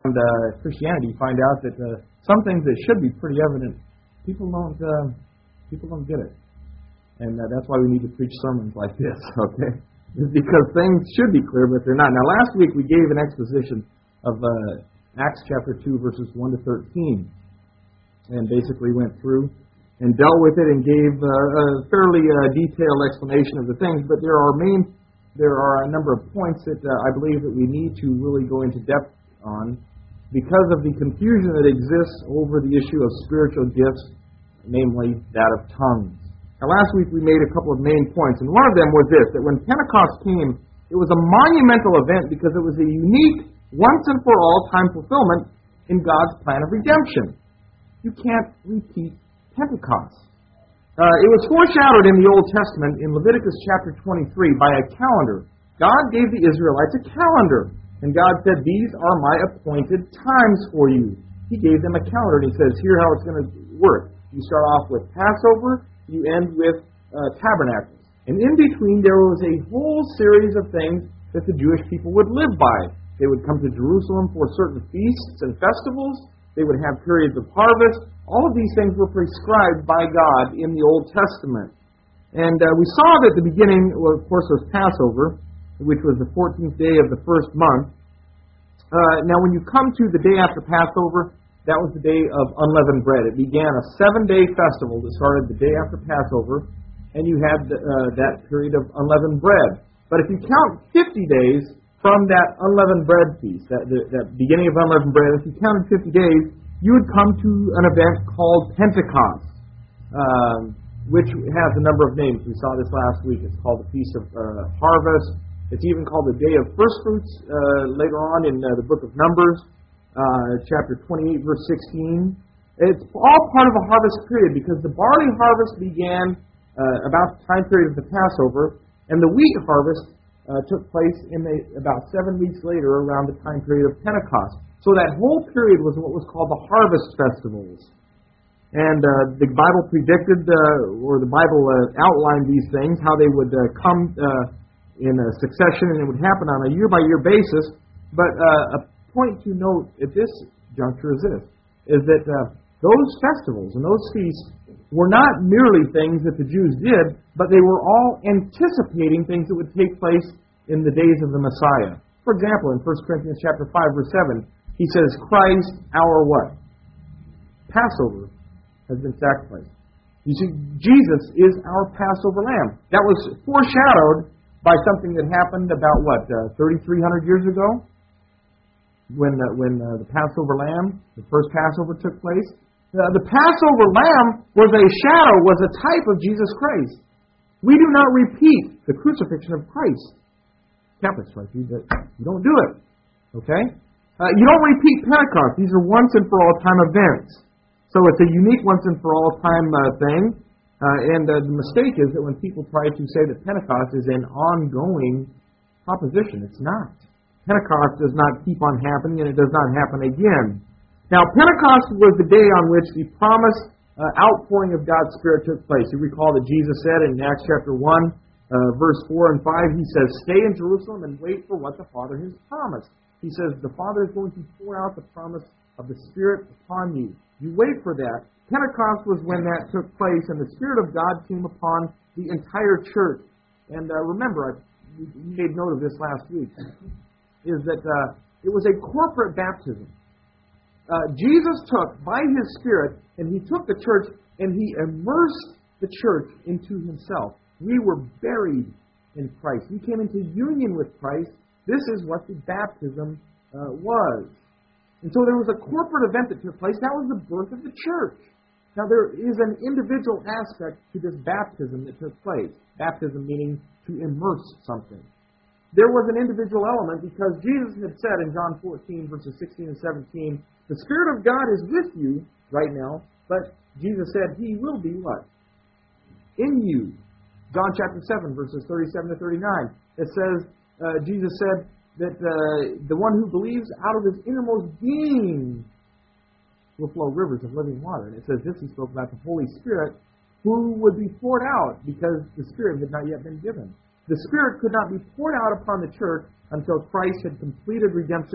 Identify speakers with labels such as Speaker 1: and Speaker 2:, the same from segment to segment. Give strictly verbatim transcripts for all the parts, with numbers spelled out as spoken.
Speaker 1: uh, Christianity, you find out that uh, some things that should be pretty evident, people don't uh, people don't get it. And uh, that's why we need to preach sermons like this, okay? Because things should be clear, but they're not. Now, last week we gave an exposition of uh, Acts chapter two, verses one to thirteen, and basically went through and dealt with it and gave uh, a fairly uh, detailed explanation of the things. But there are main, there are a number of points that uh, I believe that we need to really go into depth on because of the confusion that exists over the issue of spiritual gifts, namely that of tongues. Now, last week we made a couple of main points, and one of them was this, that when Pentecost came, it was a monumental event because it was a unique, once-and-for-all time fulfillment in God's plan of redemption. You can't repeat Pentecost. Uh, it was foreshadowed in the Old Testament in Leviticus chapter twenty-three by a calendar. God gave the Israelites a calendar, and God said, "These are my appointed times for you." He gave them a calendar, and He says, "Here how it's going to work. You start off with Passover, you end with uh, Tabernacles. And in between, there was a whole series of things that the Jewish people would live by. They would come to Jerusalem for certain feasts and festivals. They would have periods of harvest. All of these things were prescribed by God in the Old Testament. And uh, we saw that the beginning, well, of course, was Passover, which was the fourteenth day of the first month. Uh, now, when you come to the day after Passover, that was the day of unleavened bread. It began a seven-day festival that started the day after Passover, and you had uh, that period of unleavened bread. But if you count fifty days from that unleavened bread feast, that, that, that beginning of unleavened bread, if you counted fifty days, you would come to an event called Pentecost, um, which has a number of names. We saw this last week. It's called the Feast of uh, Harvest. It's even called the Day of First Fruits uh, later on in uh, the book of Numbers, uh, chapter twenty-eight, verse sixteen. It's all part of a harvest period because the barley harvest began uh, about the time period of the Passover, and the wheat harvest uh, took place in the, about seven weeks later around the time period of Pentecost. So that whole period was what was called the harvest festivals. And uh, the Bible predicted, uh, or the Bible uh, outlined these things, how they would uh, come uh, in a succession, and it would happen on a year-by-year basis. But uh, a point to note at this juncture is this, is that uh, those festivals and those feasts were not merely things that the Jews did, but they were all anticipating things that would take place in the days of the Messiah. For example, in First Corinthians chapter five, verse seven, he says, Christ, our what? Passover has been sacrificed. You see, Jesus is our Passover lamb. That was foreshadowed by something that happened about, what, uh, thirty-three hundred years ago? When, uh, when uh, the Passover lamb, the first Passover took place. Uh, the Passover lamb was a shadow, was a type of Jesus Christ. We do not repeat the crucifixion of Christ. Catholics like you, but you don't do it. Okay? Uh, you don't repeat Pentecost. These are once and for all time events. So it's a unique once and for all time uh, thing. Uh, and uh, the mistake is that when people try to say that Pentecost is an ongoing proposition, it's not. Pentecost does not keep on happening, and it does not happen again. Now, Pentecost was the day on which the promised uh, outpouring of God's Spirit took place. You recall that Jesus said in Acts chapter one, uh, verse four and five, He says, "Stay in Jerusalem and wait for what the Father has promised." He says, the Father is going to pour out the promise of the Spirit upon you. You wait for that. Pentecost was when that took place, and the Spirit of God came upon the entire church. And uh, remember, I made note of this last week, is that uh, it was a corporate baptism. Uh, Jesus took, by His Spirit, and He took the church, and He immersed the church into Himself. We were buried in Christ. We came into union with Christ. This is what the baptism uh, was. And so there was a corporate event that took place. That was the birth of the church. Now there is an individual aspect to this baptism that took place. Baptism meaning to immerse something. There was an individual element because Jesus had said in John fourteen, verses sixteen and seventeen, the Spirit of God is with you right now, but Jesus said He will be what? In you. John chapter seven, verses thirty-seven to thirty-nine. It says, uh, Jesus said that uh, the one who believes out of his innermost being will flow rivers of living water. And it says this, He spoke about the Holy Spirit who would be poured out because the Spirit had not yet been given. The Spirit could not be poured out upon the church until Christ had completed redemption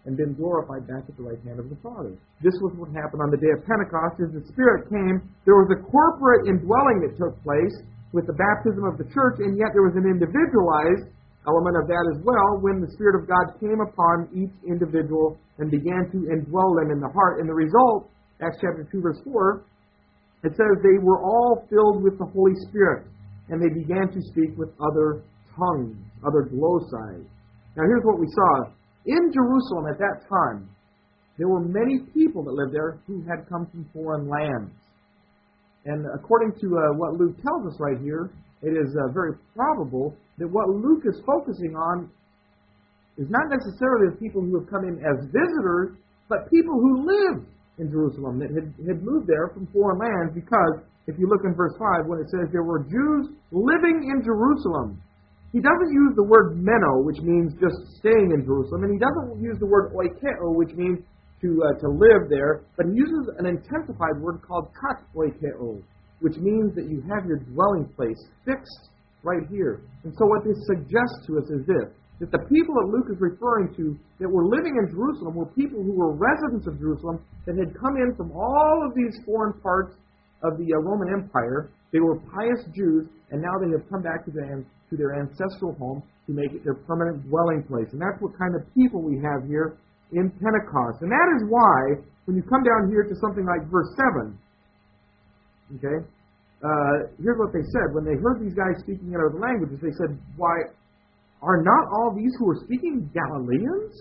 Speaker 1: and been glorified back at the right hand of the Father. This was what happened on the day of Pentecost. As the Spirit came, there was a corporate indwelling that took place with the baptism of the church, and yet there was an individualized element of that as well when the Spirit of God came upon each individual and began to indwell them in the heart. And the result, Acts chapter two, verse four, it says they were all filled with the Holy Spirit, and they began to speak with other tongues, other glossai. Now here's what we saw. In Jerusalem at that time, there were many people that lived there who had come from foreign lands. And according to uh, what Luke tells us right here, it is uh, very probable that what Luke is focusing on is not necessarily the people who have come in as visitors, but people who lived in Jerusalem that had, had moved there from foreign lands, because if you look in verse five, when it says there were Jews living in Jerusalem, he doesn't use the word meno, which means just staying in Jerusalem, and he doesn't use the word oikeo, which means to uh, to live there, but he uses an intensified word called kat oikeo, which means that you have your dwelling place fixed right here. And so what this suggests to us is this, that the people that Luke is referring to that were living in Jerusalem were people who were residents of Jerusalem that had come in from all of these foreign parts of the uh, Roman Empire. They were pious Jews, and now they have come back to their, to their ancestral home to make it their permanent dwelling place. And that's what kind of people we have here in Pentecost. And that is why, when you come down here to something like verse seven, okay, uh, here's what they said. When they heard these guys speaking in other languages, they said, why, are not all these who are speaking Galileans?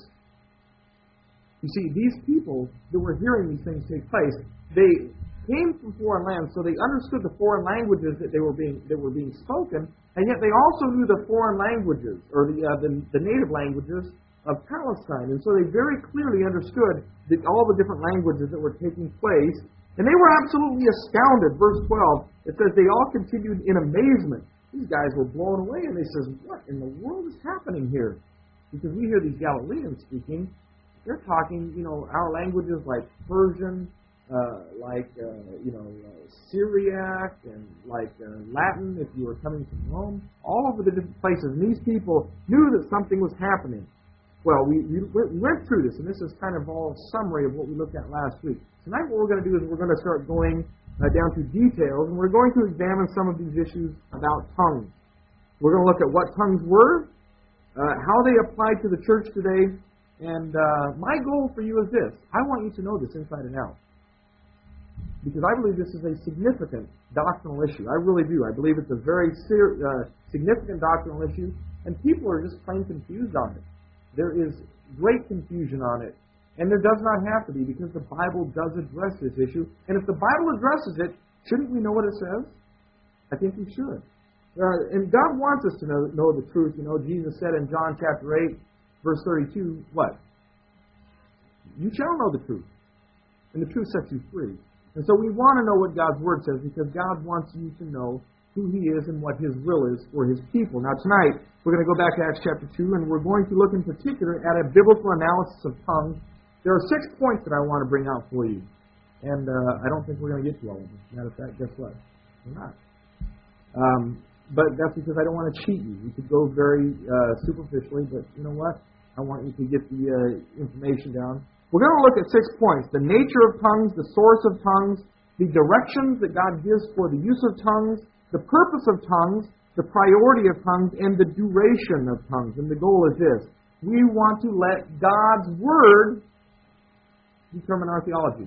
Speaker 1: You see, these people that were hearing these things take place, they came from foreign lands, so they understood the foreign languages that they were being that were being spoken, and yet they also knew the foreign languages, or the, uh, the the native languages of Palestine. And so they very clearly understood the, all the different languages that were taking place, and they were absolutely astounded. Verse twelve, it says, they all continued in amazement. These guys were blown away, and they says, what in the world is happening here? Because we hear these Galileans speaking. They're talking, you know, our languages like Persian, uh, like, uh, you know, uh, Syriac, and like uh, Latin, if you were coming from Rome, all over the different places. And these people knew that something was happening. Well, we, we, we went through this, and this is kind of all a summary of what we looked at last week. Tonight what we're going to do is we're going to start going Uh, down to details, and we're going to examine some of these issues about tongues. We're going to look at what tongues were, uh, how they apply to the church today, and uh, my goal for you is this. I want you to know this inside and out, because I believe this is a significant doctrinal issue. I really do. I believe it's a very ser- uh, significant doctrinal issue, and people are just plain confused on it. There is great confusion on it. And there does not have to be, because the Bible does address this issue. And if the Bible addresses it, shouldn't we know what it says? I think we should. Uh, and God wants us to know, know the truth. You know, Jesus said in John chapter eight, verse thirty-two, what? You shall know the truth, and the truth sets you free. And so we want to know what God's Word says, because God wants you to know who He is and what His will is for His people. Now tonight, we're going to go back to Acts chapter two, and we're going to look in particular at a biblical analysis of tongues. There are six points that I want to bring out for you, and uh, I don't think we're going to get to all of them. Matter of fact, guess what? We're not. Um, but that's because I don't want to cheat you. We could go very uh, superficially, but you know what? I want you to get the uh, information down. We're going to look at six points: the nature of tongues, the source of tongues, the directions that God gives for the use of tongues, the purpose of tongues, the priority of tongues, and the duration of tongues. And the goal is this: we want to let God's Word determine our theology.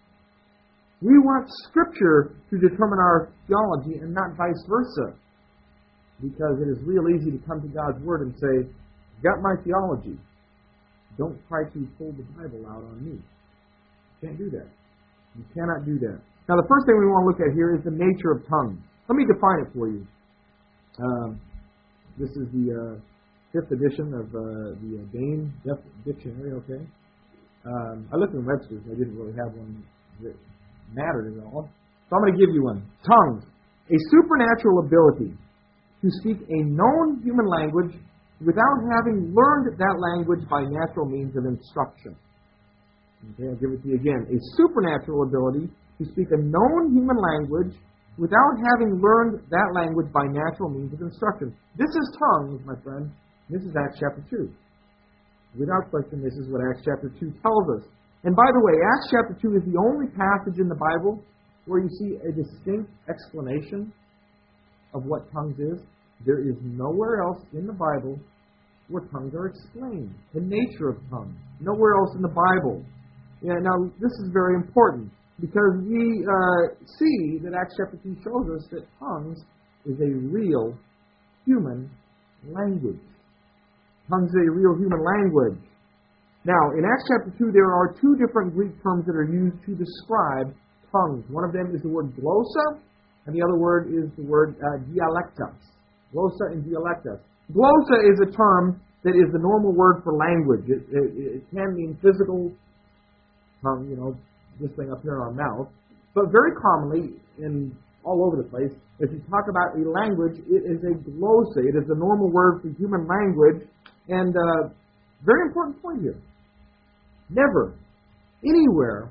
Speaker 1: We want Scripture to determine our theology and not vice versa. Because it is real easy to come to God's Word and say, got my theology. Don't try to pull the Bible out on me. You can't do that. You cannot do that. Now the first thing we want to look at here is the nature of tongues. Let me define it for you. Um, this is the uh, fifth edition of uh, the uh, Bain Dictionary, okay? Um, I looked in Webster's. I didn't really have one that mattered at all. So I'm going to give you one. Tongues. A supernatural ability to speak a known human language without having learned that language by natural means of instruction. Okay, I'll give it to you again. A supernatural ability to speak a known human language without having learned that language by natural means of instruction. This is tongues, my friend. This is Acts chapter two. Without question, this is what Acts chapter two tells us. And by the way, Acts chapter two is the only passage in the Bible where you see a distinct explanation of what tongues is. There is nowhere else in the Bible where tongues are explained, the nature of tongues. Nowhere else in the Bible. Yeah, now, this is very important because we uh, see that Acts chapter two shows us that tongues is a real human language. Tongues is a real human language. Now, in Acts chapter two, there are two different Greek terms that are used to describe tongues. One of them is the word glossa, and the other word is the word uh, dialectos. Glossa and dialectos. Glossa is a term that is the normal word for language. It, it, it can mean physical tongue, you know, this thing up here in our mouth. But very commonly, in all over the place, if you talk about a language, it is a glossa. It is the normal word for human language. And uh, very important point here. Never, anywhere,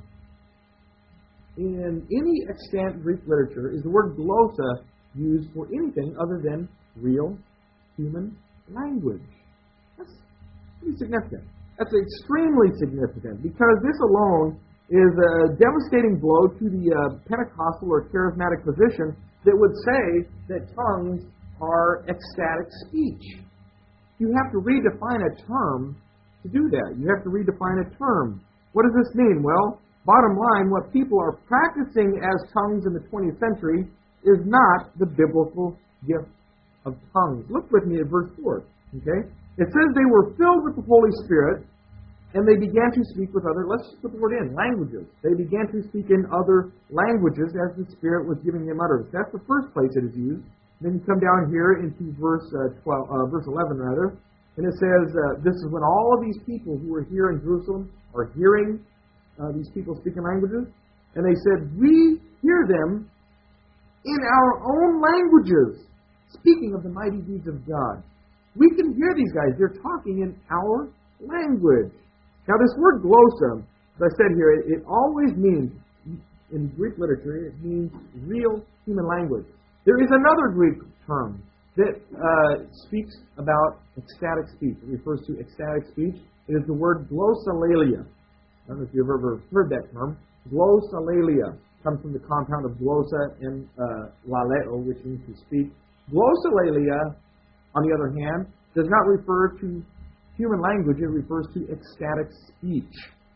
Speaker 1: in any extant Greek literature is the word glossa used for anything other than real human language. That's pretty significant. That's extremely significant because this alone is a devastating blow to the uh, Pentecostal or charismatic position that would say that tongues are ecstatic speech. You have to redefine a term to do that. You have to redefine a term. What does this mean? Well, bottom line, what people are practicing as tongues in the twentieth century is not the biblical gift of tongues. Look with me at verse four. Okay? It says they were filled with the Holy Spirit, and they began to speak with other, let's just put the word in, languages. They began to speak in other languages as the Spirit was giving them utterance. That's the first place it is used. Then you come down here into verse uh, twelve, uh, verse eleven rather, and it says, uh, this is when all of these people who are here in Jerusalem are hearing uh, these people speaking languages, and they said, we hear them in our own languages, speaking of the mighty deeds of God. We can hear these guys. They're talking in our language. Now, this word glossa, as I said here, it, it always means, in Greek literature, it means real human language. There is another Greek term that uh, speaks about ecstatic speech. It refers to ecstatic speech. It is the word glossolalia. I don't know if you've ever heard that term. Glossolalia comes from the compound of glossa and uh, laleo, which means to speak. Glossolalia, on the other hand, does not refer to human language. It refers to ecstatic speech.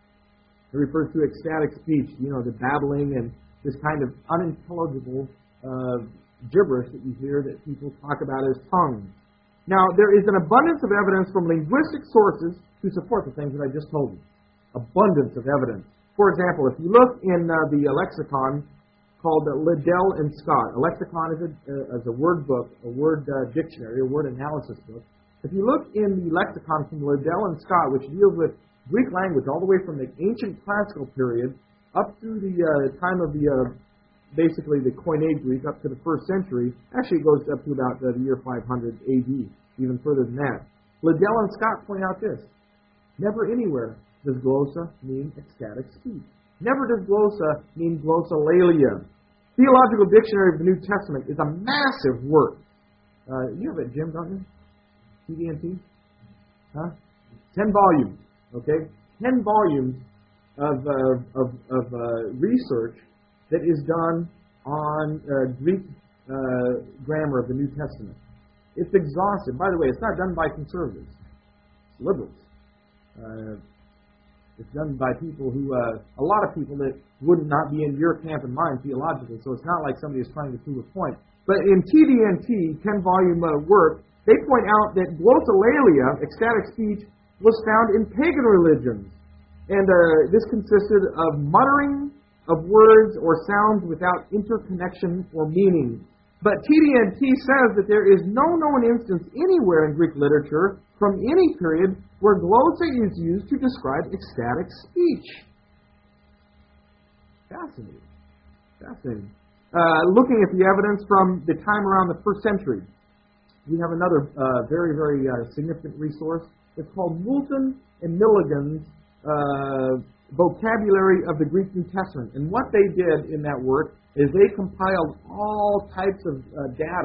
Speaker 1: It refers to ecstatic speech, you know, the babbling and this kind of unintelligible uh, gibberish that you hear that people talk about as tongues. Now, there is an abundance of evidence from linguistic sources to support the things that I just told you. Abundance of evidence. For example, if you look in uh, the lexicon called uh, Liddell and Scott. A lexicon is a, uh, is a word book, a word uh, dictionary, a word analysis book. If you look in the lexicon from Liddell and Scott, which deals with Greek language all the way from the ancient classical period up through the uh, time of the, uh, basically the Koine Greek up to the first century, actually it goes up to about uh, the year five hundred A D, even further than that. Liddell and Scott point out this. Never anywhere does glossa mean ecstatic speech. Never does glossa mean glossolalia. Theological Dictionary of the New Testament is a massive work. Uh, you have it, Jim, don't you? T D N T? Huh? Ten volumes, okay? Ten volumes of, uh, of, of uh, research that is done on uh, Greek uh, grammar of the New Testament. It's exhaustive. By the way, it's not done by conservatives. It's liberals. Uh, It's done by people who, uh, a lot of people that would not be in your camp and mine theologically, so it's not like somebody is trying to prove a point. But in T D N T, ten-volume uh, work, they point out that glossolalia, ecstatic speech, was found in pagan religions. And uh, this consisted of muttering of words or sounds without interconnection or meaning. But T D N T says that there is no known instance anywhere in Greek literature from any period where glossa is used to describe ecstatic speech. Fascinating. Fascinating. Uh, looking at the evidence from the time around the first century, we have another uh, very, very uh, significant resource. It's called Moulton and Milligan's uh, Vocabulary of the Greek New Testament. And what they did in that work is they compiled all types of uh, data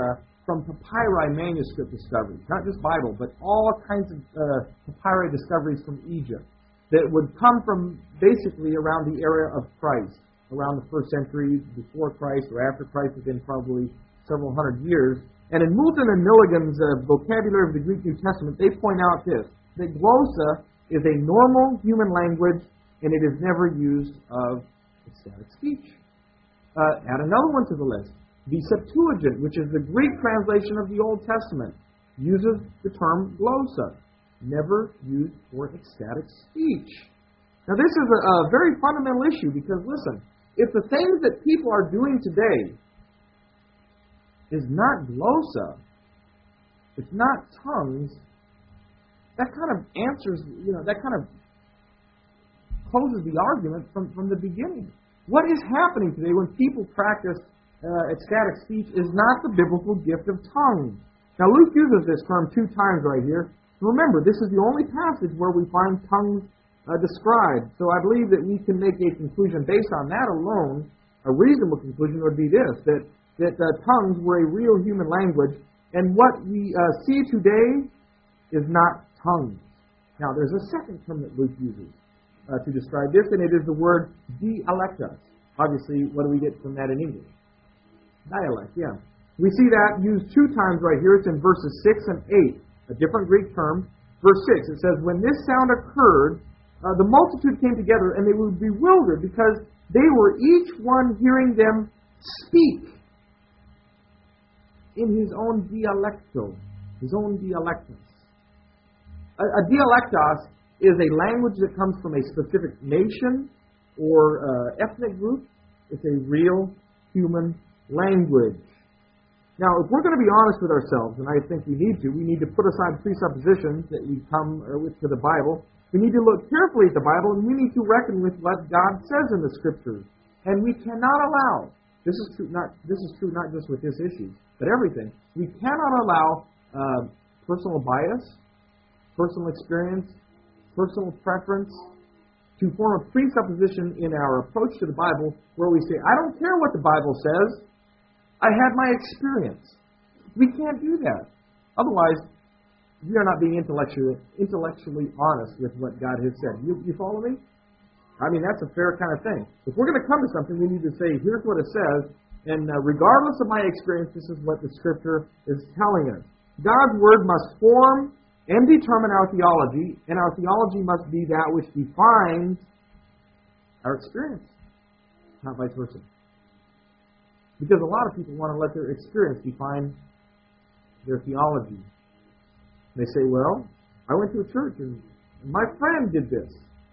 Speaker 1: from papyri manuscript discoveries, not just Bible, but all kinds of uh, papyri discoveries from Egypt that would come from basically around the era of Christ, around the first century, before Christ or after Christ, within probably several hundred years. And in Moulton and Milligan's uh, Vocabulary of the Greek New Testament, they point out this, that glossa is a normal human language, and it is never used of ecstatic speech. Uh, add another one to the list. The Septuagint, which is the Greek translation of the Old Testament, uses the term glossa, never used for ecstatic speech. Now, this is a, a very fundamental issue because, listen, if the things that people are doing today is not glossa, it's not tongues, that kind of answers, you know, that kind of closes the argument from, from the beginning. What is happening today when people practice uh, ecstatic speech is not the biblical gift of tongues. Now, Luke uses this term two times right here. Remember, this is the only passage where we find tongues uh, described. So I believe that we can make a conclusion based on that alone. A reasonable conclusion would be this, that, that uh, tongues were a real human language, and what we uh, see today is not tongues. Now, there's a second term that Luke uses uh, to describe this, and it is the word dialectos. Obviously, what do we get from that in English? Dialect, yeah. We see that used two times right here. It's in verses six and eight, a different Greek term. Verse six, it says, when this sound occurred, uh, the multitude came together, and they were bewildered because they were each one hearing them speak in his own dialecto, his own dialectus. A, a dialectos is a language that comes from a specific nation or uh, ethnic group. It's a real human language. Now, if we're going to be honest with ourselves, and I think we need to, we need to put aside presuppositions that we come with to the Bible. We need to look carefully at the Bible, and we need to reckon with what God says in the Scriptures. And we cannot allow, this is true not, this is true not just with this issue, but everything, we cannot allow uh, personal bias, personal experience, personal preference, to form a presupposition in our approach to the Bible where we say, I don't care what the Bible says, I had my experience. We can't do that. Otherwise, we are not being intellectually, intellectually honest with what God has said. You, you follow me? I mean, that's a fair kind of thing. If we're going to come to something, we need to say, here's what it says, and uh, regardless of my experience, this is what the Scripture is telling us. God's Word must form and determine our theology, and our theology must be that which defines our experience, not vice versa. Because a lot of people want to let their experience define their theology. They say, well, I went to a church and my friend did this.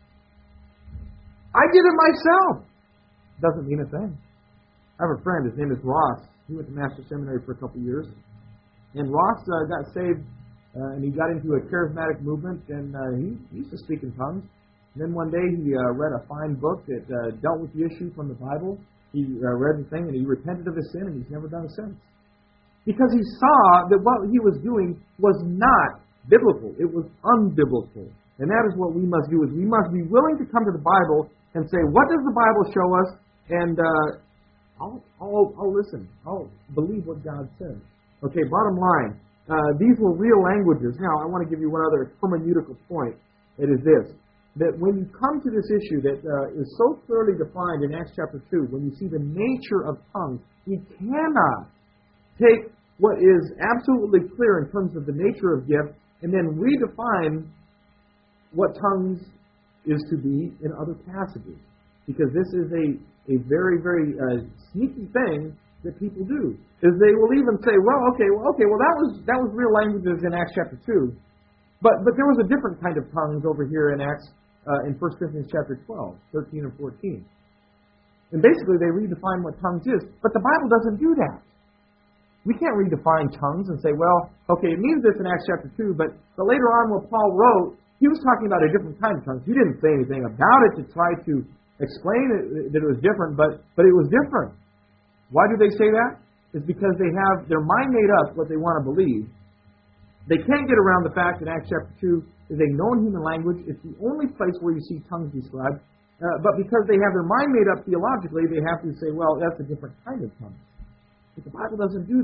Speaker 1: I did it myself. Doesn't mean a thing. I have a friend, his name is Ross. He went to Master Seminary for a couple of years. And Ross uh, got saved uh, and he got into a charismatic movement, and uh, he, he used to speak in tongues. And then one day he uh, read a fine book that uh, dealt with the issue from the Bible. He uh, read the thing, and he repented of his sin, and he's never done it since. Because he saw that what he was doing was not biblical. It was unbiblical. And that is what we must do, is we must be willing to come to the Bible and say, what does the Bible show us? And uh, I'll, I'll, I'll listen. I'll believe what God says. Okay, bottom line. Uh, these were real languages. Now, I want to give you one other hermeneutical point. It is this. That when you come to this issue that uh, is so clearly defined in Acts chapter two, when you see the nature of tongues, we cannot take what is absolutely clear in terms of the nature of gift and then redefine what tongues is to be in other passages. Because this is a, a very, very uh, sneaky thing that people do. Is they will even say, well, okay, well, okay, well, that was that was real languages in Acts chapter two. But but there was a different kind of tongues over here in Acts Uh, in First Corinthians chapter twelve, thirteen and fourteen. And basically they redefine what tongues is. But the Bible doesn't do that. We can't redefine tongues and say, well, okay, it means this in Acts chapter two, but, but later on when Paul wrote, he was talking about a different kind of tongues. He didn't say anything about it to try to explain it, that it was different, but, but it was different. Why do they say that? It's because they have their mind made up what they want to believe. They can't get around the fact that Acts chapter two is a known human language. It's the only place where you see tongues described. Uh, but because they have their mind made up theologically, they have to say, well, that's a different kind of tongue. But the Bible doesn't do that.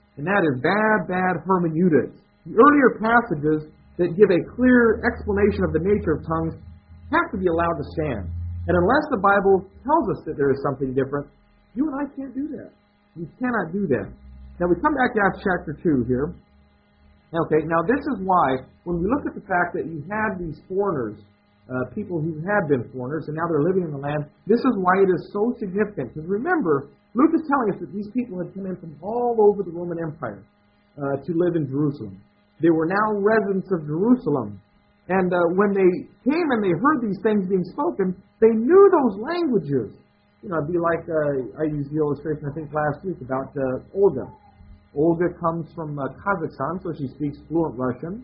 Speaker 1: And that is bad, bad hermeneutics. The earlier passages that give a clear explanation of the nature of tongues have to be allowed to stand. And unless the Bible tells us that there is something different, you and I can't do that. We cannot do that. Now we come back to Acts chapter two here. Okay, now this is why, when we look at the fact that you had these foreigners, uh, people who had been foreigners, and now they're living in the land, this is why it is so significant. Because remember, Luke is telling us that these people had come in from all over the Roman Empire uh, to live in Jerusalem. They were now residents of Jerusalem. And uh, when they came and they heard these things being spoken, they knew those languages. You know, it'd be like, uh, I used the illustration, I think, last week about uh, Olga. Olga comes from uh, Kazakhstan, so she speaks fluent Russian.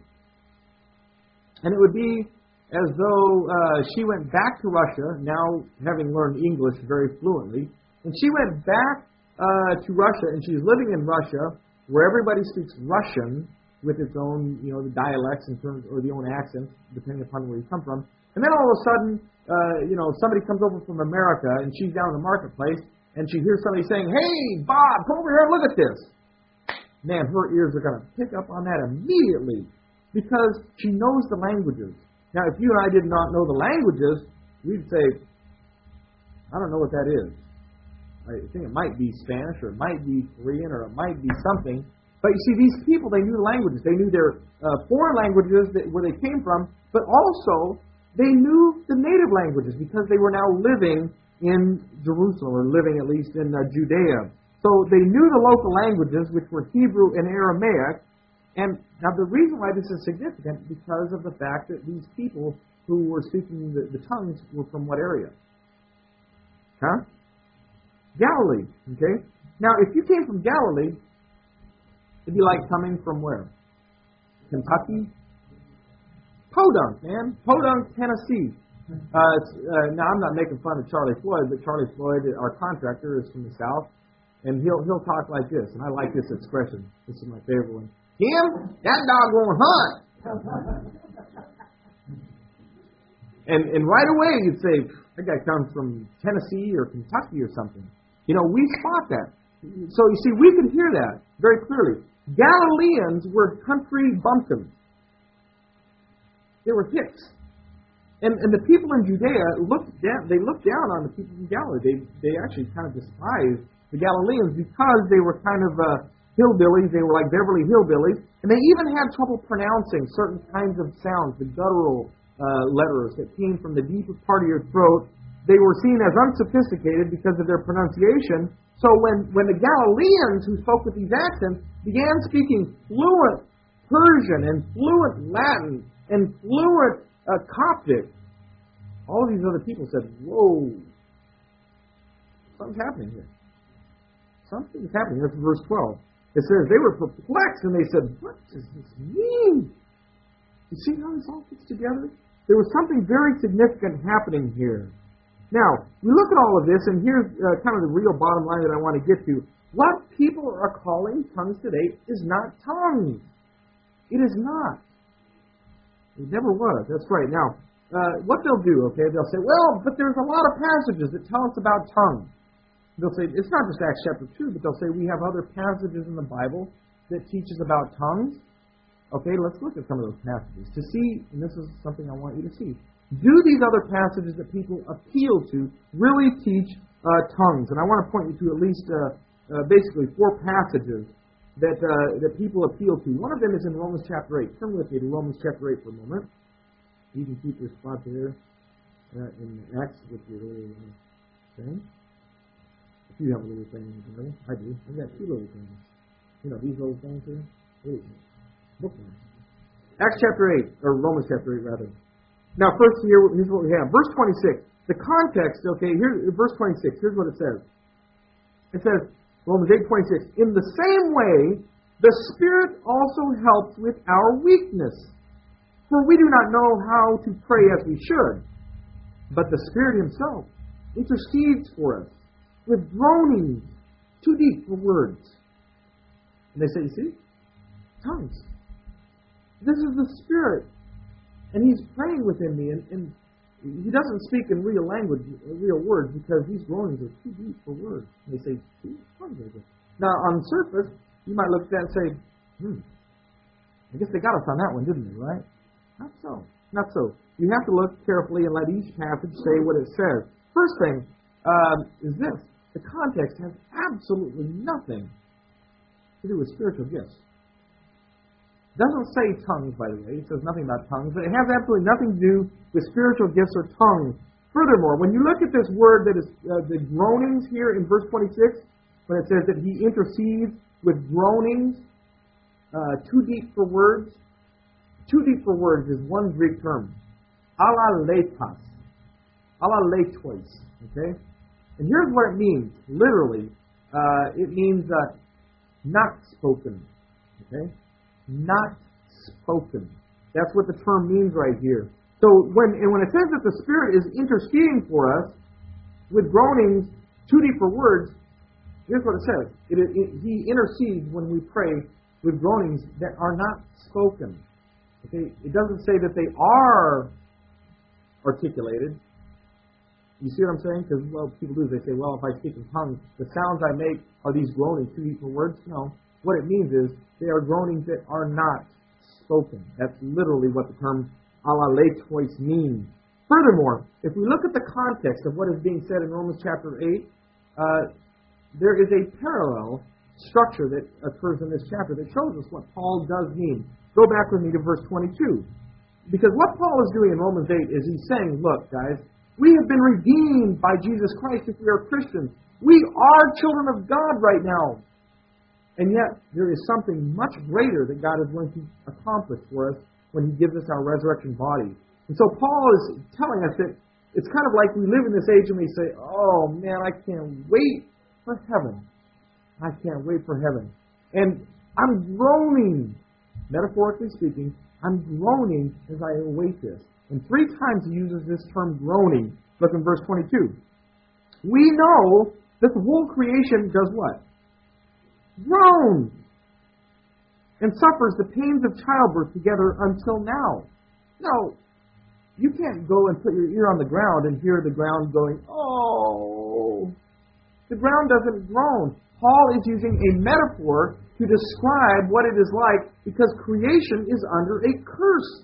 Speaker 1: And it would be as though uh, she went back to Russia, now having learned English very fluently, and she went back uh, to Russia, and she's living in Russia, where everybody speaks Russian with its own, you know, the dialects in terms, or the own accents, depending upon where you come from. And then all of a sudden, uh, you know, somebody comes over from America, and she's down in the marketplace, and she hears somebody saying, "Hey, Bob, come over here and look at this." Man, her ears are going to pick up on that immediately because she knows the languages. Now, if you and I did not know the languages, we'd say, I don't know what that is. I think it might be Spanish, or it might be Korean, or it might be something. But you see, these people, they knew the languages. They knew their uh, foreign languages that, where they came from, but also they knew the native languages because they were now living in Jerusalem, or living at least in uh, Judea. So they knew the local languages, which were Hebrew and Aramaic. And now the reason why this is significant because of the fact that these people who were speaking the, the tongues were from what area? Huh? Galilee. Okay? Now, if you came from Galilee, it'd be like coming from where? Kentucky? Podunk, man. Podunk, Tennessee. Uh, uh, now, I'm not making fun of Charlie Floyd, but Charlie Floyd, our contractor, is from the South. And he'll he'll talk like this, and I like this expression. This is my favorite one. Him? That dog won't hunt. and and right away you'd say, that guy comes from Tennessee or Kentucky or something. You know, we spot that. So you see, we can hear that very clearly. Galileans were country bumpkins. They were hicks. And and the people in Judea looked down. They looked down on the people in Galilee. They they actually kind of despised the Galileans because they were kind of uh, hillbillies. They were like Beverly Hillbillies. And they even had trouble pronouncing certain kinds of sounds, the guttural uh, letters that came from the deepest part of your throat. They were seen as unsophisticated because of their pronunciation. So when, when the Galileans who spoke with these accents began speaking fluent Persian and fluent Latin and fluent uh, Coptic, all of these other people said, whoa, something's happening here. Something's happening. That's verse twelve. It says, they were perplexed, and they said, what does this mean? You see how this all fits together? There was something very significant happening here. Now, we look at all of this, and here's uh, kind of the real bottom line that I want to get to. What people are calling tongues today is not tongues. It is not. It never was. That's right. Now, uh, what they'll do, okay, they'll say, well, but there's a lot of passages that tell us about tongues. They'll say, it's not just Acts chapter two, but they'll say we have other passages in the Bible that teach us about tongues. Okay, let's look at some of those passages to see, and this is something I want you to see. Do these other passages that people appeal to really teach uh, tongues? And I want to point you to at least uh, uh, basically four passages that uh, that people appeal to. One of them is in Romans chapter eight. Turn with me to Romans chapter eight for a moment. You can keep your spot there uh, in Acts with your little uh, thing. If you have a little thing in the Bible, I do. I've got two little things. You know, these little things here. Bookmarks. Acts chapter eight, or Romans chapter eight, rather. Now, first here, here's what we have. Verse twenty-six. The context, okay, here, verse twenty-six. Here's what it says. It says, Romans eight twenty-six. In the same way, the Spirit also helps with our weakness. For we do not know how to pray as we should. But the Spirit Himself intercedes for us with groanings too deep for words. And they say, you see? Tongues. This is the Spirit. And He's praying within me. And, and He doesn't speak in real language, real words, because these groanings are too deep for words. And they say, see? Tongues are good. Now, on the surface, You might look at that and say, hmm, I guess they got us on that one, didn't they, right? Not so. Not so. You have to look carefully and let each passage say what it says. First thing um, is this. The context has absolutely nothing to do with spiritual gifts. It doesn't say tongues, by the way. It says nothing about tongues. But it has absolutely nothing to do with spiritual gifts or tongues. Furthermore, when you look at this word that is uh, the groanings here in verse twenty-six, when it says that he intercedes with groanings, uh, too deep for words. Too deep for words is one Greek term. Alaletas. Alaletos. Okay? And here's what it means. Literally, uh, it means uh, not spoken. Okay? Not spoken. That's what the term means right here. So when and when it says that the Spirit is interceding for us with groanings too deep for words, here's what it says. It, it, it, he intercedes when we pray with groanings that are not spoken. Okay? It doesn't say that they are articulated. You see what I'm saying? Because, well, people do. They say, well, if I speak in tongues, the sounds I make are these groanings too deep for words? No. What it means is they are groanings that are not spoken. That's literally what the term alaletos means. Furthermore, if we look at the context of what is being said in Romans chapter eight, uh, there is a parallel structure that occurs in this chapter that shows us what Paul does mean. Go back with me to verse twenty-two. Because what Paul is doing in Romans eight is he's saying, look, guys, we have been redeemed by Jesus Christ if we are Christians. We are children of God right now. And yet, there is something much greater that God is going to accomplish for us when He gives us our resurrection body. And so Paul is telling us that it's kind of like we live in this age and we say, oh man, I can't wait for heaven. I can't wait for heaven. And I'm groaning, metaphorically speaking, I'm groaning as I await this. And three times he uses this term groaning. Look in verse twenty-two. We know that the whole creation does what? Groans and suffers the pains of childbirth together until now. No, you can't go and put your ear on the ground and hear the ground going, oh. The ground doesn't groan. Paul is using a metaphor to describe what it is like because creation is under a curse.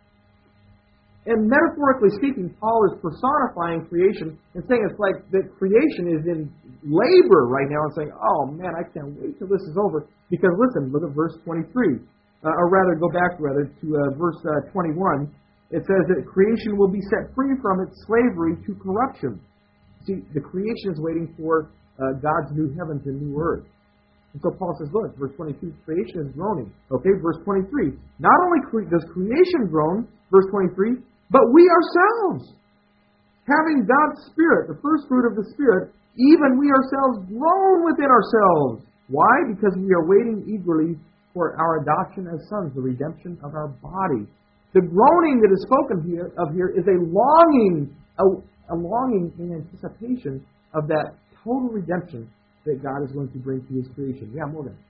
Speaker 1: And metaphorically speaking, Paul is personifying creation and saying it's like that creation is in labor right now and saying, oh man, I can't wait till this is over. Because listen, look at verse twenty-three. Uh, or rather, go back rather to uh, verse uh, twenty-one. It says that creation will be set free from its slavery to corruption. See, the creation is waiting for uh, God's new heavens and new earth. And so Paul says, look, verse twenty-two, creation is groaning. Okay, verse twenty-three. Not only cre- does creation groan, verse twenty-three, but we ourselves, having God's Spirit, the first fruit of the Spirit, even we ourselves groan within ourselves. Why? Because we are waiting eagerly for our adoption as sons, the redemption of our body. The groaning that is spoken here of here is a longing, a, a longing in anticipation of that total redemption that God is going to bring to His creation. Yeah, more than.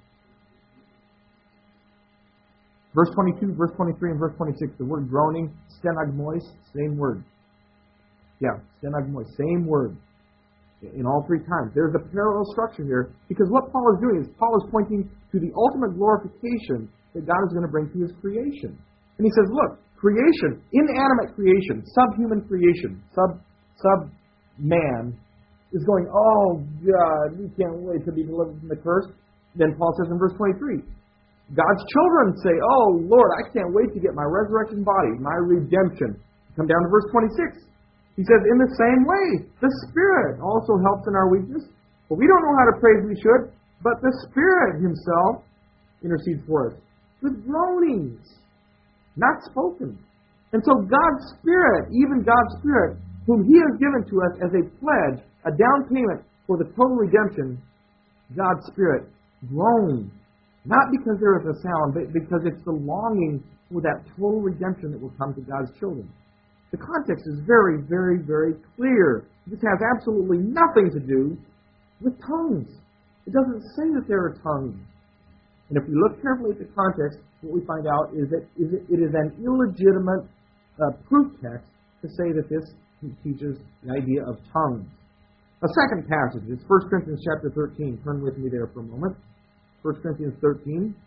Speaker 1: Verse twenty-two, verse twenty-three, and verse twenty-six, the word groaning, stenagmois, same word. Yeah, stenagmois, same word. In all three times. There's a parallel structure here, because what Paul is doing is Paul is pointing to the ultimate glorification that God is going to bring to His creation. And he says, look, creation, inanimate creation, subhuman creation, sub, sub-man, is going, oh, God, we can't wait to be delivered from the curse. Then Paul says in verse twenty-three, God's children say, oh, Lord, I can't wait to get my resurrection body, my redemption. Come down to verse twenty-six. He says, in the same way, the Spirit also helps in our weakness. For we don't know how to pray as we should, but the Spirit Himself intercedes for us with groanings, not spoken. And so God's Spirit, even God's Spirit, whom He has given to us as a pledge, a down payment for the total redemption, God's Spirit groans. Not because there is a sound, but because it's the longing for that total redemption that will come to God's children. The context is very, very, very clear. This has absolutely nothing to do with tongues. It doesn't say that there are tongues. And if we look carefully at the context, what we find out is that it is an illegitimate uh, proof text to say that this teaches the idea of tongues. A second passage is First Corinthians chapter thirteen. Turn with me there for a moment. First Corinthians thirteen,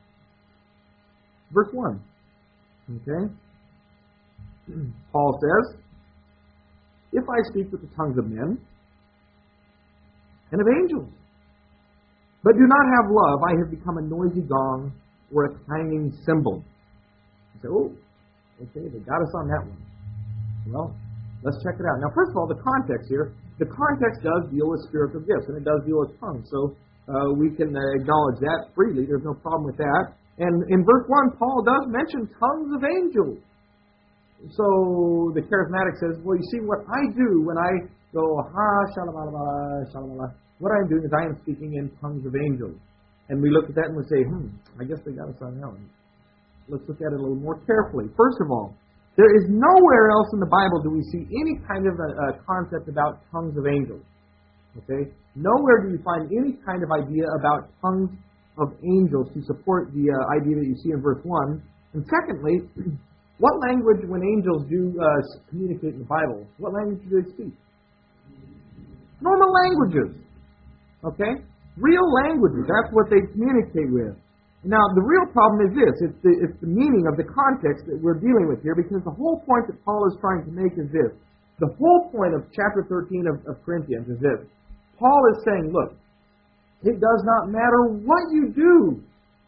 Speaker 1: verse one. Okay? Paul says, if I speak with the tongues of men and of angels, but do not have love, I have become a noisy gong or a clanging cymbal. You say, oh, okay, they got us on that one. Well, let's check it out. Now, first of all, the context here, the context does deal with spiritual gifts, and it does deal with tongues. So uh, we can uh, acknowledge that freely. There's no problem with that. And in verse one, Paul does mention tongues of angels. So the charismatic says, well, you see, what I do when I go, ha, shalamala, shalamala, what I'm doing is I am speaking in tongues of angels. And we look at that and we say, hmm, I guess they got us on that one. Let's look at it a little more carefully. First of all, there is nowhere else in the Bible do we see any kind of a, a concept about tongues of angels. Okay? Nowhere do we find any kind of idea about tongues of angels to support the uh, idea that you see in verse one. And secondly, what language, when angels do uh, communicate in the Bible, what language do they speak? Normal languages. Okay? Real languages. That's what they communicate with. Now, the real problem is this. It's the, it's the meaning of the context that we're dealing with here, because the whole point that Paul is trying to make is this. The whole point of chapter thirteen of, of Corinthians is this. Paul is saying, look, it does not matter what you do.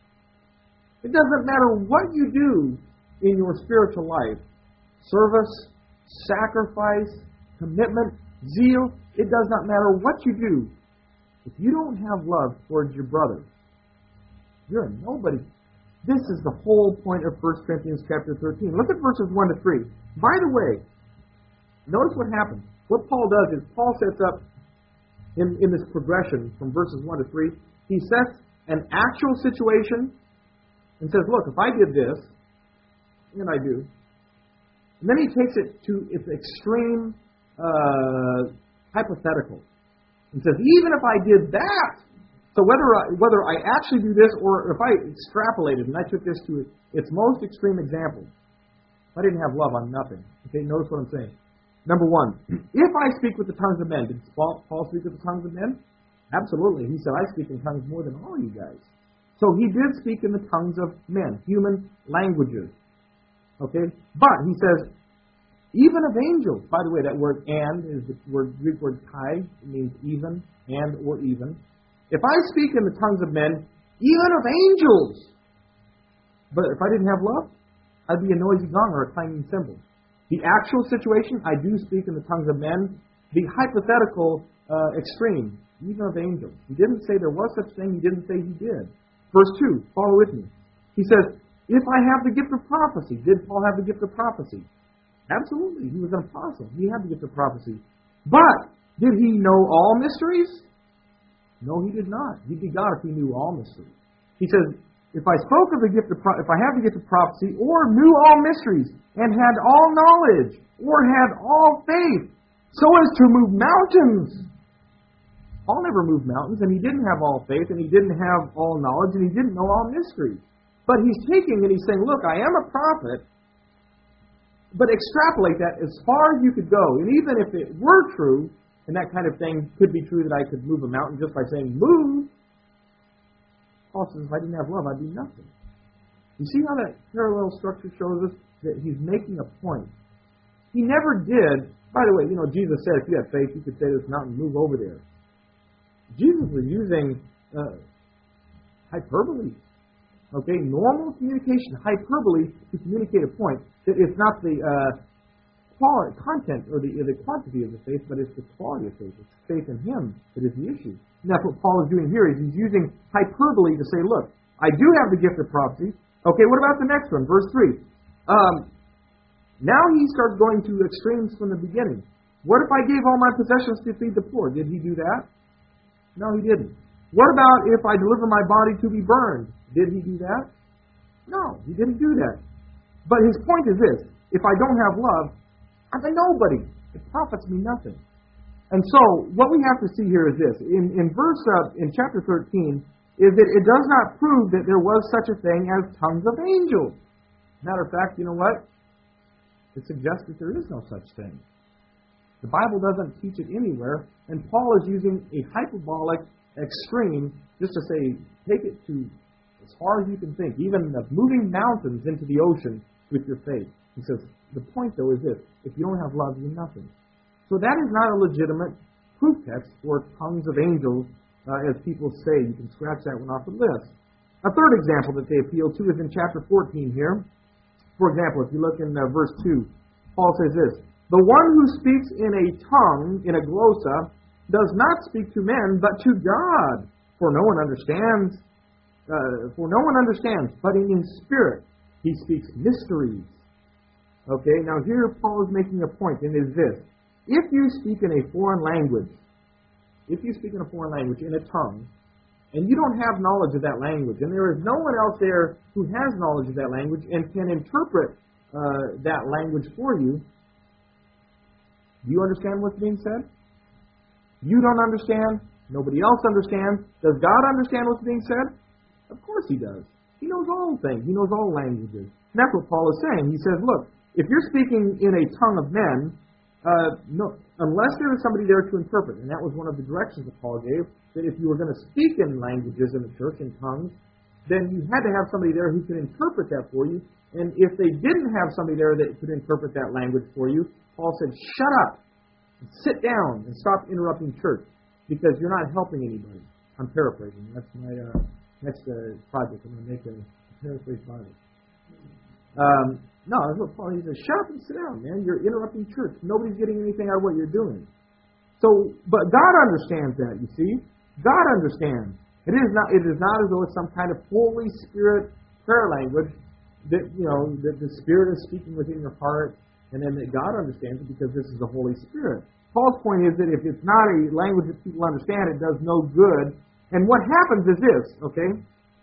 Speaker 1: It doesn't matter what you do in your spiritual life. Service, sacrifice, commitment, zeal. It does not matter what you do. If you don't have love towards your brother, you're a nobody. This is the whole point of First Corinthians chapter thirteen. Look at verses one to three. By the way, notice what happens. What Paul does is Paul sets up in, in this progression from verses one to three, he sets an actual situation and says, look, if I did this, and I do, and then he takes it to its extreme uh, hypothetical and says, even if I did that, so whether I, whether I actually do this or if I extrapolated and I took this to its most extreme example, if I didn't have love, I'm nothing. Okay, notice what I'm saying. Number one, if I speak with the tongues of men, did Paul, Paul speak with the tongues of men? Absolutely. He said, I speak in tongues more than all you guys. So he did speak in the tongues of men, human languages. Okay? But he says, even of angels. By the way, that word and is the word, Greek word kai. It means even, and, or even. If I speak in the tongues of men, even of angels, but if I didn't have love, I'd be a noisy gong or a clanging cymbal. The actual situation, I do speak in the tongues of men. The hypothetical uh, extreme, even of angels. He didn't say there was such thing. He didn't say he did. Verse two, follow with me. He says, if I have the gift of prophecy, did Paul have the gift of prophecy? Absolutely. He was an apostle. He had the gift of prophecy. But did he know all mysteries? No, he did not. He'd be God if he knew all mysteries. He says, if I spoke of the gift of pro- if I have the gift of prophecy, or knew all mysteries, and had all knowledge, or had all faith, so as to move mountains. Paul never moved mountains, and he didn't have all faith, and he didn't have all knowledge, and he didn't know all mysteries. But he's taking and he's saying, look, I am a prophet, but extrapolate that as far as you could go. And even if it were true, and that kind of thing could be true that I could move a mountain just by saying move, Paul says, if I didn't have love, I'd be nothing. You see how that parallel structure shows us that he's making a point. He never did. By the way, you know, Jesus said, if you had faith, you could say to this mountain, move over there. Jesus was using uh, hyperbole. Okay, normal communication, hyperbole, to communicate a point. That it's not the uh, quality, content or the, or the quantity of the faith, but it's the quality of faith. It's faith in Him that is the issue. And that's what Paul is doing here. Is he's using hyperbole to say, look, I do have the gift of prophecy. Okay, what about the next one? Verse three. Um, now he starts going to extremes from the beginning. What if I gave all my possessions to feed the poor? Did he do that? No, he didn't. What about if I deliver my body to be burned? Did he do that? No, he didn't do that. But his point is this. If I don't have love, I'm a nobody. It profits me nothing. And so, what we have to see here is this. In, in verse, uh, in chapter thirteen, is that it does not prove that there was such a thing as tongues of angels. Matter of fact, you know what? It suggests that there is no such thing. The Bible doesn't teach it anywhere, and Paul is using a hyperbolic extreme just to say, take it to as far as you can think, even of moving mountains into the ocean with your faith. He says, the point, though, is this: if you don't have love, you're nothing. So that is not a legitimate proof text for tongues of angels, uh, as people say. You can scratch that one off the list. A third example that they appeal to is in chapter fourteen here. For example, if you look in uh, verse two, Paul says this: the one who speaks in a tongue, in a glossa, does not speak to men, but to God. For no one understands, uh, for no one understands, but in his spirit he speaks mysteries. Okay, now here Paul is making a point, and it is this: if you speak in a foreign language, if you speak in a foreign language, in a tongue, and you don't have knowledge of that language, and there is no one else there who has knowledge of that language and can interpret uh, that language for you, do you understand what's being said? You don't understand. Nobody else understands. Does God understand what's being said? Of course He does. He knows all things. He knows all languages. And that's what Paul is saying. He says, look, if you're speaking in a tongue of men, uh, no, unless there is somebody there to interpret, and that was one of the directions that Paul gave, that if you were going to speak in languages in the church, in tongues, then you had to have somebody there who could interpret that for you. And if they didn't have somebody there that could interpret that language for you, Paul said, shut up, and sit down, and stop interrupting church, because you're not helping anybody. I'm paraphrasing. That's my uh, next uh, project. I'm going to make a paraphrase Bible. Um, no, that's what Paul, he says, shut up and sit down, man. You're interrupting church. Nobody's getting anything out of what you're doing. So, but God understands that, you see. God understands. It is not, it is not as though it's some kind of Holy Spirit prayer language that, you know, that the Spirit is speaking within your heart, and then that God understands it because this is the Holy Spirit. Paul's point is that if it's not a language that people understand, it does no good. And what happens is this, okay?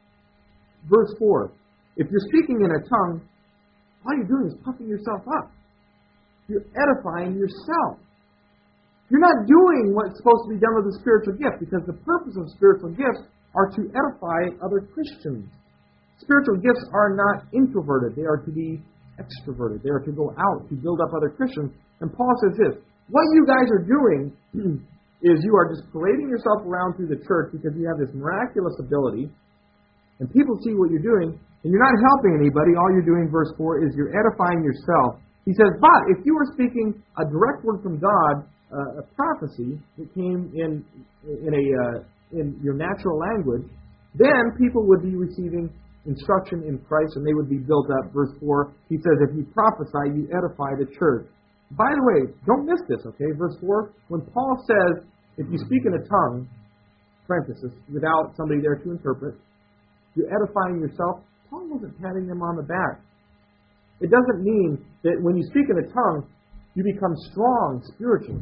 Speaker 1: Verse four. If you're speaking in a tongue, all you're doing is puffing yourself up. You're edifying yourself. You're not doing what's supposed to be done with a spiritual gift, because the purpose of spiritual gifts are to edify other Christians. Spiritual gifts are not introverted. They are to be extroverted. They are to go out to build up other Christians. And Paul says this: what you guys are doing is you are just parading yourself around through the church because you have this miraculous ability, and people see what you're doing, and you're not helping anybody. All you're doing, verse four, is you're edifying yourself. He says, but if you were speaking a direct word from God, uh, a prophecy that came in in a uh, in your natural language, then people would be receiving instruction in Christ, and they would be built up. Verse four, he says, if you prophesy, you edify the church. By the way, don't miss this, okay? Verse four, when Paul says, if you speak in a tongue, parenthesis, without somebody there to interpret, you're edifying yourself, Paul wasn't patting them on the back. It doesn't mean that when you speak in a tongue, you become strong spiritually.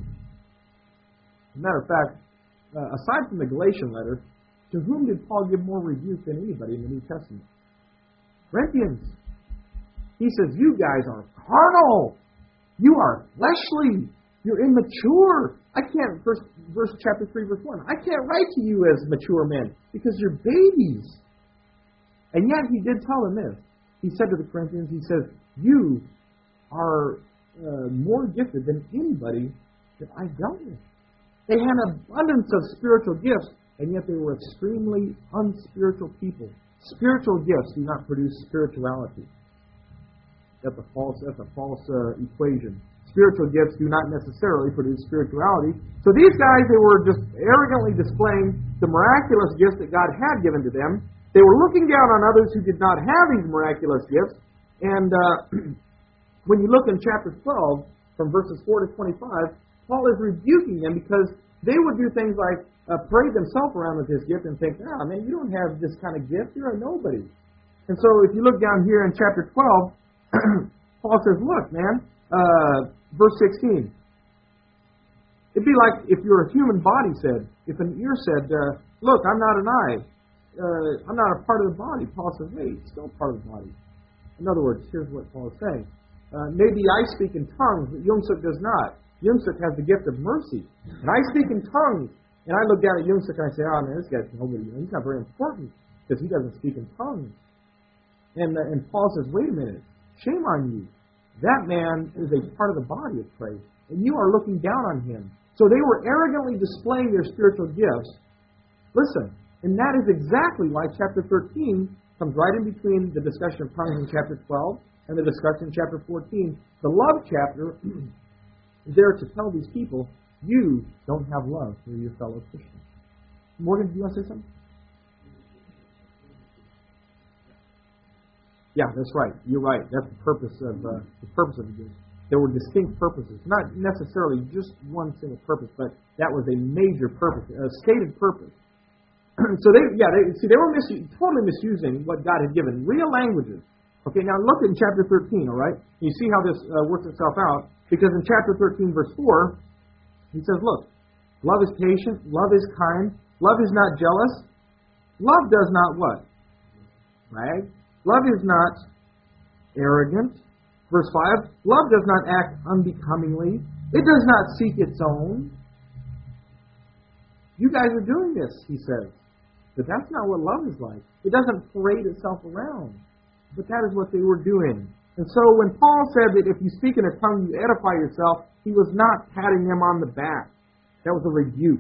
Speaker 1: As a matter of fact, uh, aside from the Galatian letter, to whom did Paul give more rebuke than anybody in the New Testament? Corinthians. He says, you guys are carnal. You are fleshly. You're immature. I can't, verse, verse chapter three, verse one, I can't write to you as mature men because you're babies. And yet he did tell them this. He said to the Corinthians, he says, you are uh, more gifted than anybody that I've dealt with. They had an abundance of spiritual gifts, and yet they were extremely unspiritual people. Spiritual gifts do not produce spirituality. That's a false, that's a false uh, equation. Spiritual gifts do not necessarily produce spirituality. So these guys, they were just arrogantly displaying the miraculous gifts that God had given to them. They were looking down on others who did not have these miraculous gifts. And uh, when you look in chapter twelve, from verses four to twenty-five, Paul is rebuking them because they would do things like uh, parade themselves around with this gift and think, ah, man, you don't have this kind of gift. You're a nobody. And so if you look down here in chapter twelve, Paul says, look, man, uh, verse sixteen. It'd be like if your human body said, if an ear said, uh, look, I'm not an eye. Uh, I'm not a part of the body. Paul says, wait, it's still part of the body. In other words, here's what Paul is saying. Uh, maybe I speak in tongues, but Youngsuk does not. Youngsuk has the gift of mercy. And I speak in tongues. And I look down at Youngsuk and I say, oh, man, this guy's nobody. He's not very important because he doesn't speak in tongues. And, uh, and Paul says, wait a minute. Shame on you. That man is a part of the body of Christ. and you are looking down on him. So they were arrogantly displaying their spiritual gifts. Listen, and that is exactly why chapter thirteen comes right in between the discussion of tongues in chapter twelve and the discussion in chapter fourteen. The love chapter is there to tell these people, you don't have love for your fellow Christians. Morgan, do you want to say something? Yeah, that's right. You're right. That's the purpose of uh, the purpose of the gift. There were distinct purposes, not necessarily just one single purpose, but that was a major purpose, a stated purpose. So they, yeah, they, see, they were mis- totally misusing what God had given, real languages. Okay, now look in chapter thirteen. All right, you see how this uh, works itself out, because in chapter thirteen, verse four, he says, "Look, love is patient, love is kind, love is not jealous, love does not what? Brag. Love is not arrogant." Verse five, love does not act unbecomingly. It does not seek its own. You guys are doing this, he says. But that's not what love is like. It doesn't parade itself around. But that is what they were doing. And so when Paul said that if you speak in a tongue, you edify yourself, he was not patting them on the back. That was a rebuke.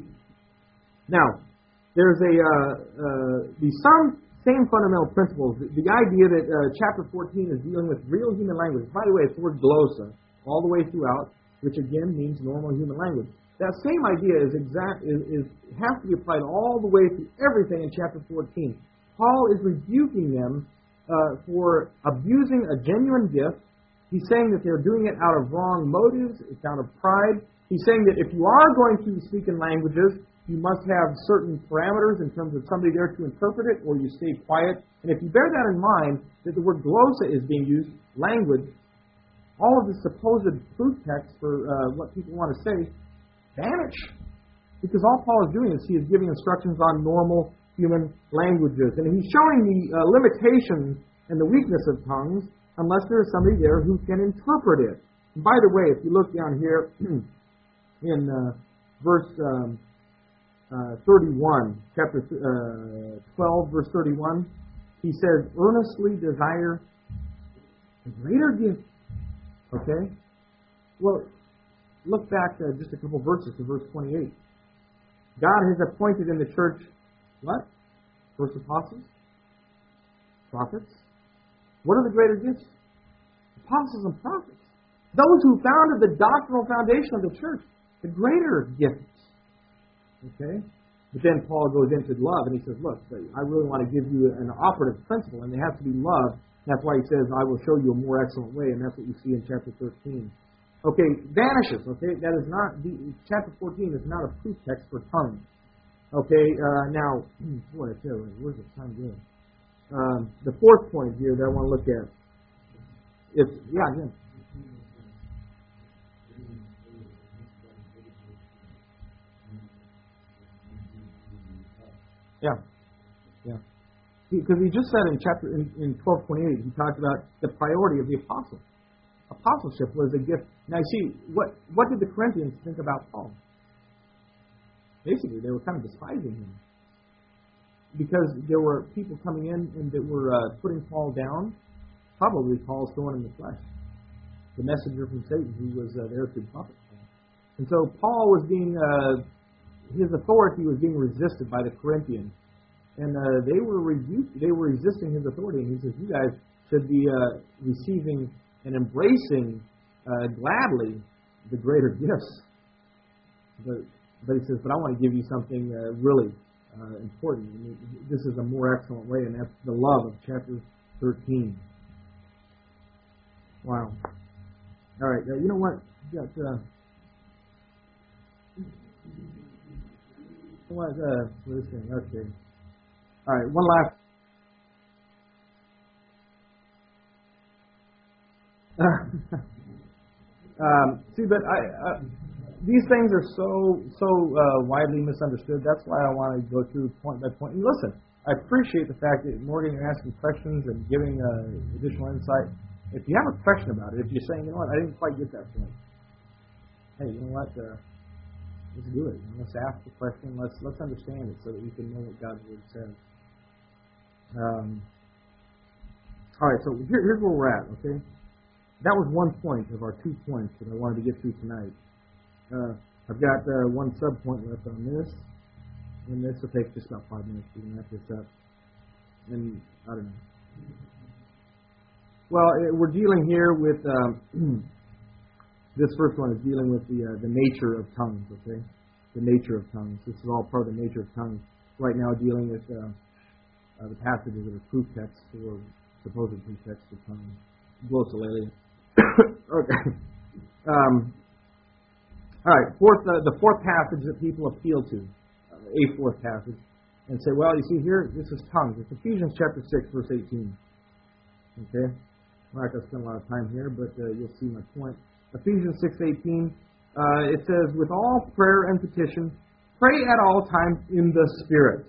Speaker 1: Now, there's a uh, uh, the some same fundamental principles. The, the idea that uh, chapter fourteen is dealing with real human language. By the way, it's the word glossa all the way throughout, which again means normal human language. That same idea is exact is, is has to be applied all the way through everything in chapter fourteen. Paul is rebuking them uh, for abusing a genuine gift. He's saying that they're doing it out of wrong motives. It's out of pride. He's saying that if you are going to speak in languages, you must have certain parameters in terms of somebody there to interpret it, or you stay quiet. And if you bear that in mind, that the word glossa is being used, language, all of the supposed proof text for uh, what people want to say vanish. Because all Paul is doing is he is giving instructions on normal human languages. And he's showing the uh, limitations and the weakness of tongues unless there is somebody there who can interpret it. And by the way, if you look down here in uh, verse um, uh, thirty-one, chapter uh, twelve, verse thirty-one, he says, earnestly desire a greater gift. Okay? Well, look back uh, just a couple verses to verse twenty-eight. God has appointed in the church, what? First apostles? Prophets? What are the greater gifts? Apostles and prophets. Those who founded the doctrinal foundation of the church. The greater gifts. Okay? But then Paul goes into love and he says, look, I really want to give you an operative principle, and it has to be love. That's why he says, I will show you a more excellent way, and that's what you see in chapter thirteen. Okay, vanishes, okay? That is not, the, chapter fourteen is not a proof text for tongues. Okay, uh, now, boy, I tell you, where's the time going? Um, the fourth point here that I want to look at, it's, yeah, yeah. Yeah, yeah. Because he just said in chapter, in, in twelve twenty-eight, he talked about the priority of the apostle. Apostleship was a gift. Now, you see, what, what did the Corinthians think about Paul? Basically, they were kind of despising him. Because there were people coming in and that were uh, putting Paul down, probably Paul's thorn in the flesh. The messenger from Satan who was uh, there to profit Paul. And so Paul was being, uh, his authority was being resisted by the Corinthians. And uh, they were rebu- they were resisting his authority. And he says, you guys should be uh, receiving and embracing uh, gladly the greater gifts. But, but he says, but I want to give you something uh, really uh, important. I mean, this is a more excellent way, and that's the love of chapter thirteen. Wow. All right, uh, you know what? You got, uh, what, uh, what is this? Okay. All right, one last. um, see, but I, uh, these things are so so uh, widely misunderstood. That's why I want to go through point by point. And listen, I appreciate the fact that Morgan, you're asking questions and giving uh, additional insight. If you have a question about it, if you're saying, you know what, I didn't quite get that point. Hey, you know what? Uh, let's do it. Let's ask the question. Let's let's understand it so that we can know what God's word says. Um, all right, so here, here's where we're at. Okay. That was one point of our two points that I wanted to get through tonight. Uh, I've got uh, one sub-point left on this, and this will take just about five minutes to wrap this up. And I don't know. Well, it, we're dealing here with, um, this first one is dealing with the uh, the nature of tongues, okay? The nature of tongues. This is all part of the nature of tongues. Right now dealing with uh, uh, the passages that are proof texts or supposed proof texts of tongues. Glossolalia. Okay. Um, all right, fourth, uh, the fourth passage that people appeal to, uh, a fourth passage, and say, well, you see here, this is tongues. It's Ephesians chapter six, verse eighteen. Okay? I'm not going to spend a lot of time here, but uh, you'll see my point. Ephesians six eighteen, uh, it says, with all prayer and petition, pray at all times in the Spirit.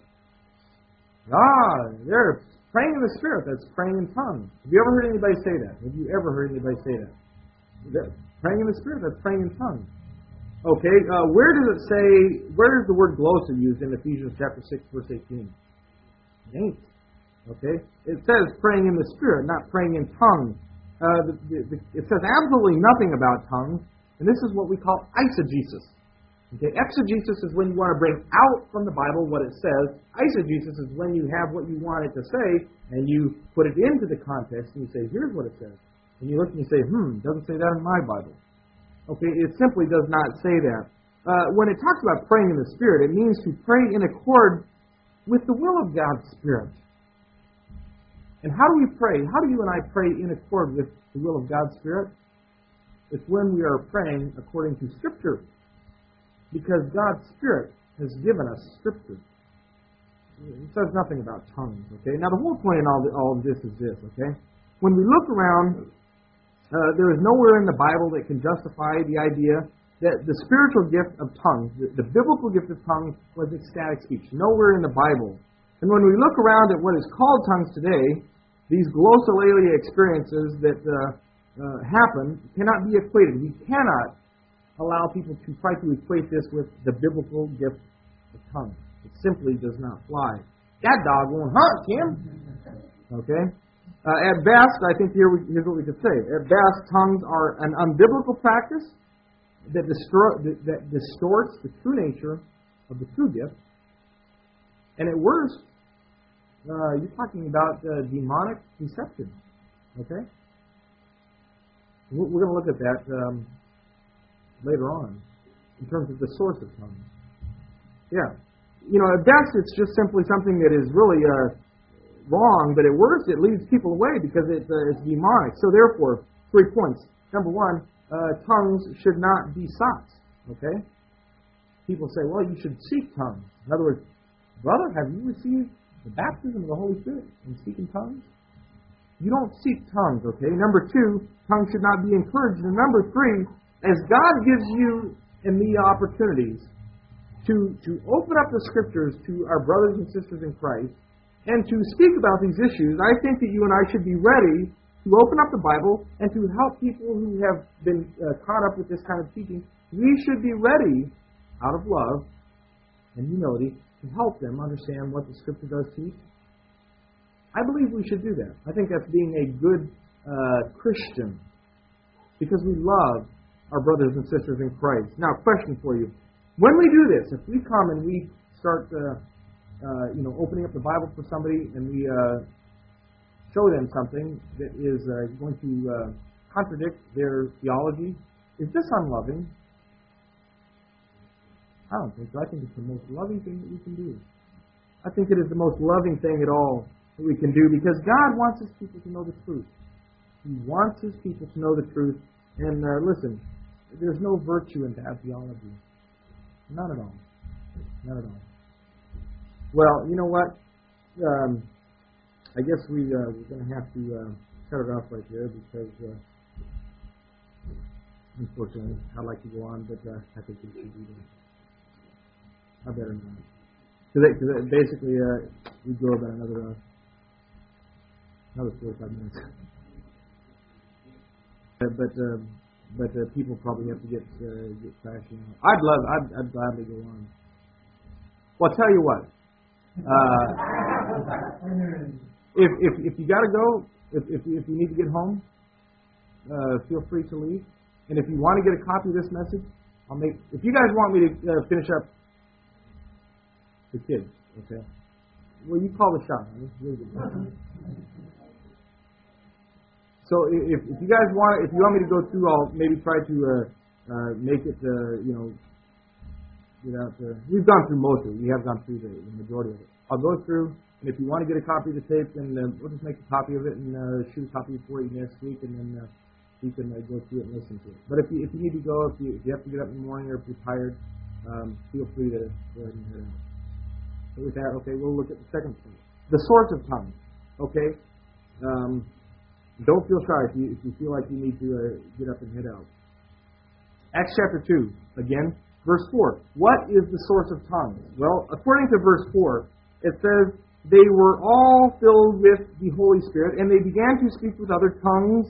Speaker 1: Ah, they're praying in the Spirit. That's praying in tongues. Have you ever heard anybody say that? Have you ever heard anybody say that? that praying in the Spirit, that's praying in tongues. Okay, uh, where does it say, where is the word glossa used in Ephesians chapter six, verse eighteen? It ain't. Okay? It says praying in the Spirit, not praying in tongues. Uh, the, the, the, it says absolutely nothing about tongues, and this is what we call eisegesis. Okay, exegesis is when you want to bring out from the Bible what it says. Eisegesis is when you have what you want it to say, and you put it into the context, and you say, here's what it says. And you look and you say, hmm, doesn't say that in my Bible. Okay, it simply does not say that. Uh, when it talks about praying in the Spirit, it means to pray in accord with the will of God's Spirit. And how do we pray? How do you and I pray in accord with the will of God's Spirit? It's when we are praying according to Scripture. Because God's Spirit has given us Scripture. It says nothing about tongues, okay? Now, the whole point in all, the, all of this is this, okay? When we look around, uh, there is nowhere in the Bible that can justify the idea that the spiritual gift of tongues, the, the biblical gift of tongues, was ecstatic speech. Nowhere in the Bible. And when we look around at what is called tongues today, these glossolalia experiences that uh, uh, happen cannot be equated. We cannot allow people to try to equate this with the biblical gift of tongues. It simply does not fly. That dog won't hunt, Tim. Okay? Uh, at best, I think here we, here's what we could say. At best, tongues are an unbiblical practice that, distro- that, that distorts the true nature of the true gift. And at worst, uh, you're talking about uh, demonic deception. Okay? We're going to look at that um, later on in terms of the source of tongues. Yeah. You know, at best, it's just simply something that is really uh, wrong, but at worst, it leads people away because it, uh, it's demonic. So therefore, three points. Number one, uh, tongues should not be sought. Okay? People say, well, you should seek tongues. In other words, brother, have you received the baptism of the Holy Spirit and speaking tongues? You don't seek tongues, okay? Number two, tongues should not be encouraged. And number three, as God gives you and me opportunities to, to open up the Scriptures to our brothers and sisters in Christ and to speak about these issues, I think that you and I should be ready to open up the Bible and to help people who have been uh, caught up with this kind of teaching. We should be ready, out of love and humility, to help them understand what the Scripture does teach. I believe we should do that. I think that's being a good uh, Christian because we love our brothers and sisters in Christ. Now, question for you. When we do this, if we come and we start uh, uh, you know, opening up the Bible for somebody and we uh, show them something that is uh, going to uh, contradict their theology, is this unloving? I don't think so. I think it's the most loving thing that we can do. I think it is the most loving thing at all that we can do because God wants His people to know the truth. He wants His people to know the truth. And uh, listen, there's no virtue in bad theology. None at all. None at all. Well, you know what? Um, I guess we, uh, we're going to have to uh, cut it off right there because, uh, unfortunately, I'd like to go on, but uh, I think we should do that. I better not. Because basically, uh, we go about another uh, another forty-five minutes. uh, but uh, but uh, people probably have to get uh, get crashing. I'd love. I'd, I'd gladly go on. Well, I'll tell you what. Uh, if if if you got to go, if if if you need to get home, uh, feel free to leave. And if you want to get a copy of this message, I'll make. If you guys want me to uh, finish up the kids, okay? Well, you call the shot. Really so if, if you guys want, if you want me to go through, I'll maybe try to uh, uh, make it, uh, you know, without. Uh, we've gone through most of it. We have gone through the, the majority of it. I'll go through, and if you want to get a copy of the tape, then uh, we'll just make a copy of it and uh, shoot a copy for you next week, and then uh, you can uh, go through it and listen to it. But if you if you need to go, if you if you have to get up in the morning, or if you're tired, um, feel free to go ahead and head out. So with that, okay, we'll look at the second point, the source of tongues. Okay, um, don't feel shy if you if you feel like you need to uh, get up and head out. Acts chapter two, again, verse four. What is the source of tongues? Well, according to verse four, it says, they were all filled with the Holy Spirit, and they began to speak with other tongues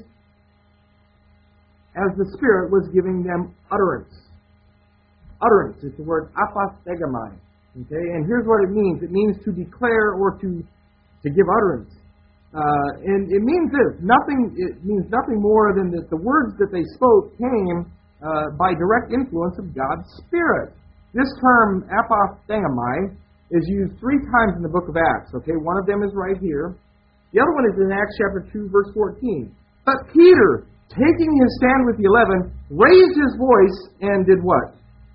Speaker 1: as the Spirit was giving them utterance. Utterance is the word apostegamai. Okay, and here's what it means. It means to declare or to to give utterance. Uh, and it means this. Nothing. It means nothing more than that the words that they spoke came uh, by direct influence of God's Spirit. This term apostegamai is used three times in the book of Acts. Okay, one of them is right here. The other one is in Acts chapter two, verse fourteen. But Peter, taking his stand with the eleven, raised his voice and did what?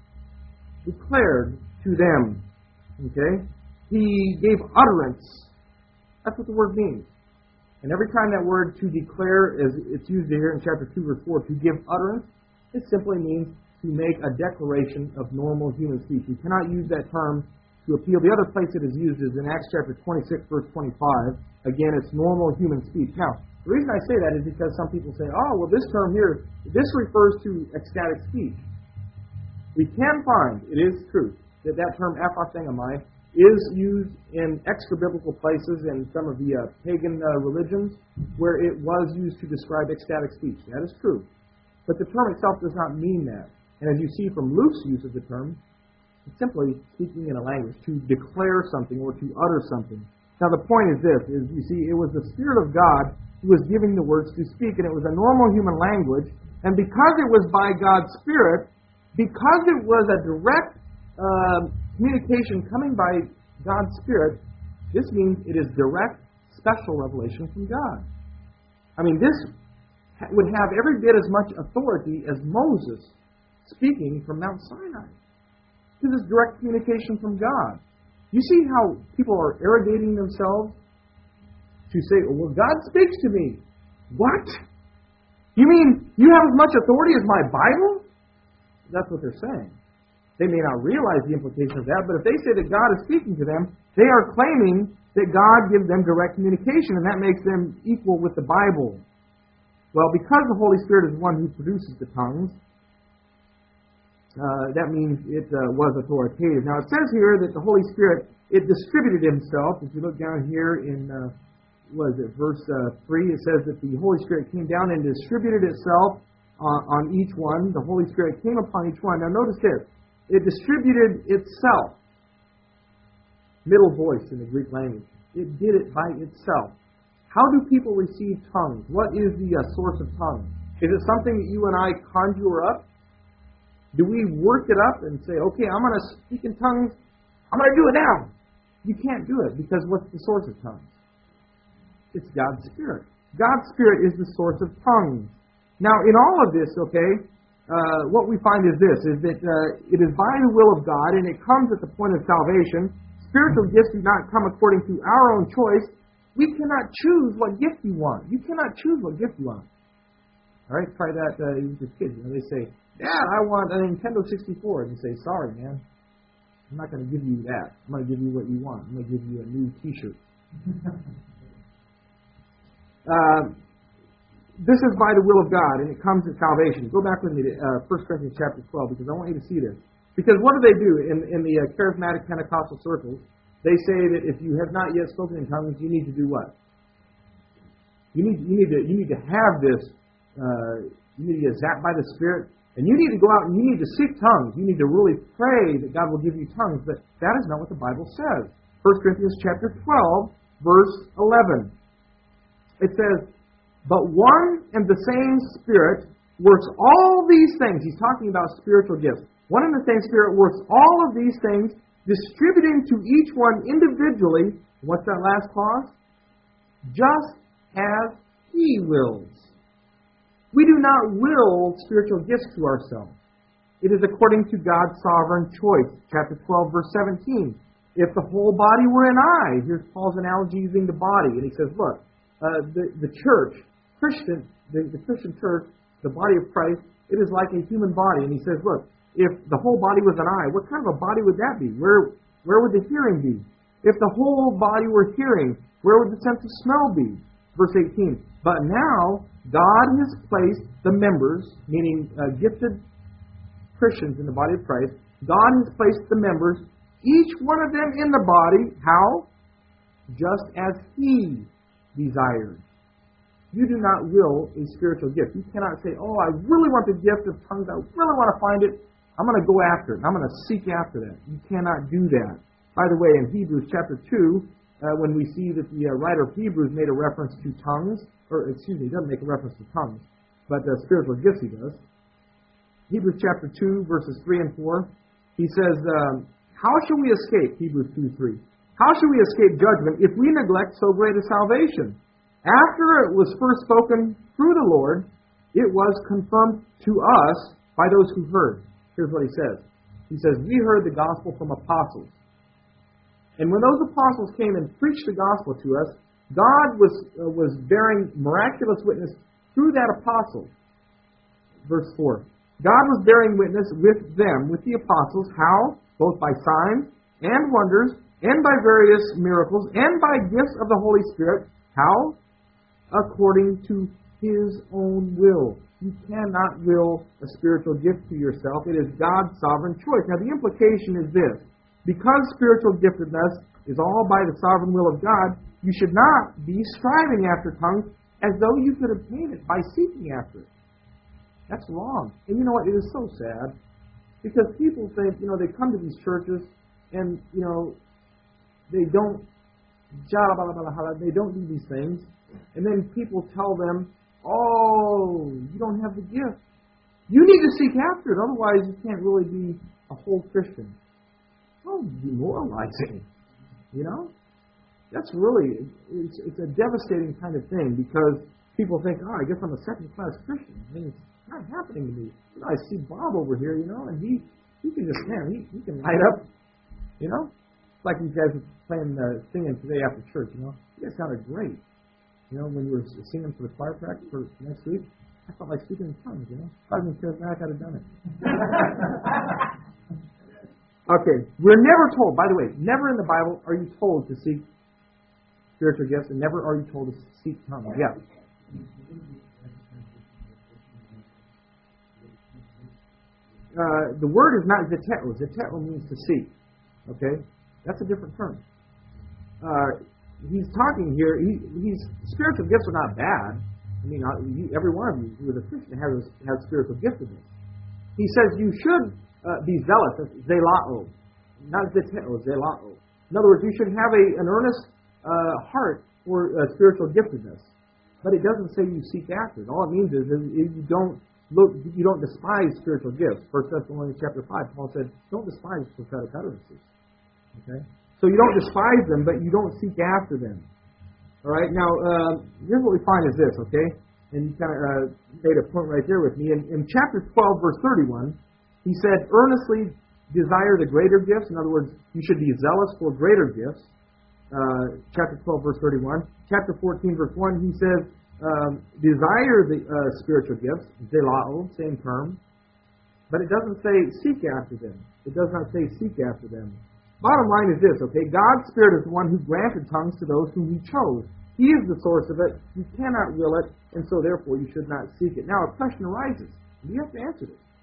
Speaker 1: Declared to them. Okay? He gave utterance. That's what the word means. And every time that word to declare, as it's used here in chapter two, verse four, to give utterance, it simply means to make a declaration of normal human speech. You cannot use that term to appeal. The other place it is used is in Acts chapter twenty-six, verse twenty-five. Again, it's normal human speech. Now, the reason I say that is because some people say, oh, well, this term here, this refers to ecstatic speech. We can find, it is true, that that term apostegamai is used in extra-biblical places in some of the uh, pagan uh, religions where it was used to describe ecstatic speech. That is true. But the term itself does not mean that. And as you see from Luke's use of the term, it's simply speaking in a language, to declare something or to utter something. Now the point is this, is you see, it was the Spirit of God who was giving the words to speak, and it was a normal human language, and because it was by God's Spirit, because it was a direct uh, communication coming by God's Spirit, this means it is direct, special revelation from God. I mean, this would have every bit as much authority as Moses speaking from Mount Sinai. This is direct communication from God. You see how people are arrogating themselves to say, oh, well, God speaks to me. What? You mean you have as much authority as my Bible? That's what they're saying. They may not realize the implication of that, but if they say that God is speaking to them, they are claiming that God gives them direct communication, and that makes them equal with the Bible. Well, because the Holy Spirit is the one who produces the tongues, Uh, that means it uh, was authoritative. Now, it says here that the Holy Spirit, it distributed Himself. If you look down here in, uh, what is it, verse uh, three, it says that the Holy Spirit came down and distributed itself uh, on each one. The Holy Spirit came upon each one. Now, notice this. It distributed itself. Middle voice in the Greek language. It did it by itself. How do people receive tongues? What is the uh, source of tongues? Is it something that you and I conjure up? Do we work it up and say, okay, I'm going to speak in tongues. I'm going to do it now. You can't do it because what's the source of tongues? It's God's Spirit. God's Spirit is the source of tongues. Now, in all of this, okay, uh, what we find is this, is that uh, it is by the will of God and it comes at the point of salvation. Spiritual gifts do not come according to our own choice. We cannot choose what gift you want. You cannot choose what gift you want. All right, try that uh, with your kids. You know, they say, Dad, I want a Nintendo sixty-four. And you say, sorry, man. I'm not going to give you that. I'm going to give you what you want. I'm going to give you a new T-shirt. uh, this is by the will of God, and it comes at salvation. Go back with me to uh, First Corinthians chapter twelve, because I want you to see this. Because what do they do in, in the uh, charismatic Pentecostal circles? They say that if you have not yet spoken in tongues, you need to do what? You need, you need, to, you need to have this. Uh, you need to get zapped by the Spirit. And you need to go out and you need to seek tongues. You need to really pray that God will give you tongues. But that is not what the Bible says. First Corinthians chapter twelve, verse eleven. It says, but one and the same Spirit works all these things. He's talking about spiritual gifts. One and the same Spirit works all of these things, distributing to each one individually, what's that last clause? Just as He wills. We do not will spiritual gifts to ourselves. It is according to God's sovereign choice. Chapter twelve, verse seventeen. If the whole body were an eye, here's Paul's analogy using the body. And he says, look, uh, the, the church, Christian, the, the Christian church, the body of Christ, it is like a human body. And he says, look, if the whole body was an eye, what kind of a body would that be? Where, where would the hearing be? If the whole body were hearing, where would the sense of smell be? Verse eighteen. But now, God has placed the members, meaning uh, gifted Christians in the body of Christ, God has placed the members, each one of them in the body, how? Just as He desired. You do not will a spiritual gift. You cannot say, oh, I really want the gift of tongues. I really want to find it. I'm going to go after it. And I'm going to seek after that. You cannot do that. By the way, in Hebrews chapter two, uh, when we see that the uh, writer of Hebrews made a reference to tongues, or excuse me, he doesn't make a reference to tongues, but uh, spiritual gifts he does. Hebrews chapter two, verses three and four, he says, um, how shall we escape, Hebrews two three, how shall we escape judgment if we neglect so great a salvation? After it was first spoken through the Lord, it was confirmed to us by those who heard. Here's what he says. He says, we heard the gospel from apostles. And when those apostles came and preached the gospel to us, God was, uh, was bearing miraculous witness through that apostle. Verse four. God was bearing witness with them, with the apostles, how? Both by signs and wonders, and by various miracles, and by gifts of the Holy Spirit. How? According to His own will. You cannot will a spiritual gift to yourself. It is God's sovereign choice. Now the implication is this. Because spiritual giftedness is all by the sovereign will of God, you should not be striving after tongues as though you could obtain it by seeking after it. That's wrong. And you know what? It is so sad. Because people think, you know, they come to these churches and, you know, they don't, they don't do these things. And then people tell them, oh, you don't have the gift. You need to seek after it, otherwise you can't really be a whole Christian. Oh, demoralizing, you know? That's really, it's, it's a devastating kind of thing because people think, oh, I guess I'm a second-class Christian. I mean, it's not happening to me. You know, I see Bob over here, you know, and he, he can just, man, he, he can light up, you know? It's like you guys were playing, uh, singing today after church, you know? You guys sounded great. You know, when you were singing for the choir practice for next week, I felt like speaking in tongues, you know? If I was in charismatic, I'd have done it. Okay, we're never told, by the way, never in the Bible are you told to seek spiritual gifts, and never are you told to seek tongues. Yeah. Uh, the word is not zetero. Zetero means to seek. Okay? That's a different term. Uh, he's talking here, he, he's, spiritual gifts are not bad. I mean, he, every one of you who is a Christian has, has spiritual giftedness. He says you should uh, be zealous. That's zelao. Not zetero, zelao. In other words, you should have a, an earnest uh, heart for uh, spiritual giftedness. But it doesn't say you seek after it. All it means is, is you don't look, you don't despise spiritual gifts. First Thessalonians chapter five, Paul said, don't despise prophetic utterances. Okay? So you don't despise them, but you don't seek after them. All right? Now, uh, here's what we find is this, okay? And you kind of uh, made a point right there with me. In, in chapter twelve, verse thirty-one, he said, earnestly desire the greater gifts. In other words, you should be zealous for greater gifts. Uh, chapter twelve, verse thirty-one. Chapter fourteen, verse one, he says, um, desire the uh, spiritual gifts, zelao, same term. But it doesn't say seek after them. It does not say seek after them. Bottom line is this, okay? God's Spirit is the one who granted tongues to those whom He chose. He is the source of it. You cannot will it, and so therefore you should not seek it. Now a question arises. You have to answer this.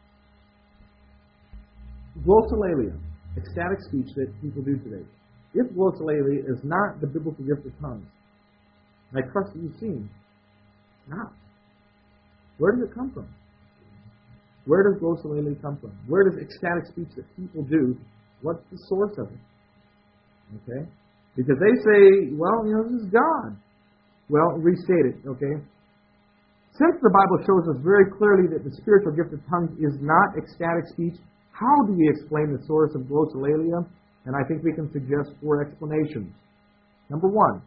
Speaker 1: Glossolalia, ecstatic speech that people do today. If glossolalia is not the biblical gift of tongues, and I trust that you've seen, not. Where does it come from? Where does glossolalia come from? Where does ecstatic speech that people do, what's the source of it? Okay? Because they say, well, you know, this is God. Well, restate it, okay? Since the Bible shows us very clearly that the spiritual gift of tongues is not ecstatic speech, How do we explain the source of glossolalia? And I think we can suggest four explanations. Number one,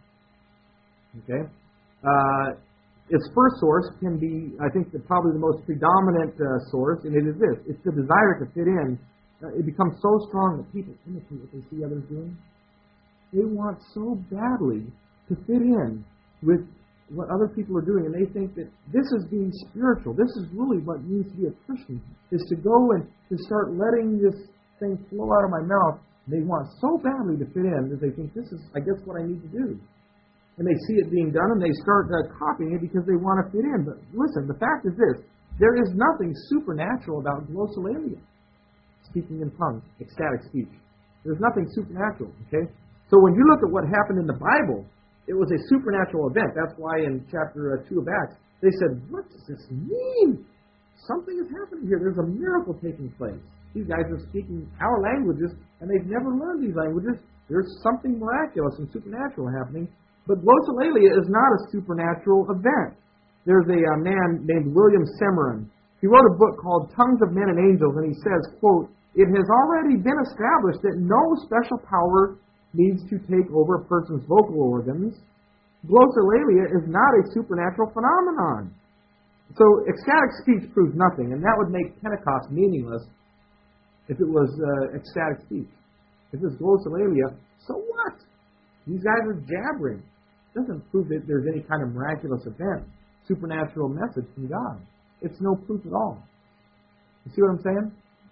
Speaker 1: okay, uh, its first source can be, I think, the, probably the most predominant uh, source, and it is this. It's the desire to fit in. Uh, it becomes so strong that people imitate what they see others doing. They want so badly to fit in with what other people are doing, and they think that this is being spiritual. This is really what means to be a Christian, is to go and to start letting this thing flow out of my mouth. They want so badly to fit in that they think this is, I guess, what I need to do. And they see it being done, and they start uh, copying it because they want to fit in. But listen, the fact is this. There is nothing supernatural about glossolalia, speaking in tongues, ecstatic speech. There's nothing supernatural, okay? So when you look at what happened in the Bible, it was a supernatural event. That's why in chapter uh, two of Acts, they said, what does this mean? Something is happening here. There's a miracle taking place. These guys are speaking our languages, and they've never learned these languages. There's something miraculous and supernatural happening. But glossolalia is not a supernatural event. There's a, a man named William Semerin. He wrote a book called Tongues of Men and Angels, and he says, quote, "It has already been established that no special power needs to take over a person's vocal organs. Glossolalia is not a supernatural phenomenon." So ecstatic speech proves nothing, and that would make Pentecost meaningless if it was uh, ecstatic speech. If it's glossolalia, so what? These guys are jabbering. It doesn't prove that there's any kind of miraculous event, supernatural message from God. It's no proof at all. You see what I'm saying?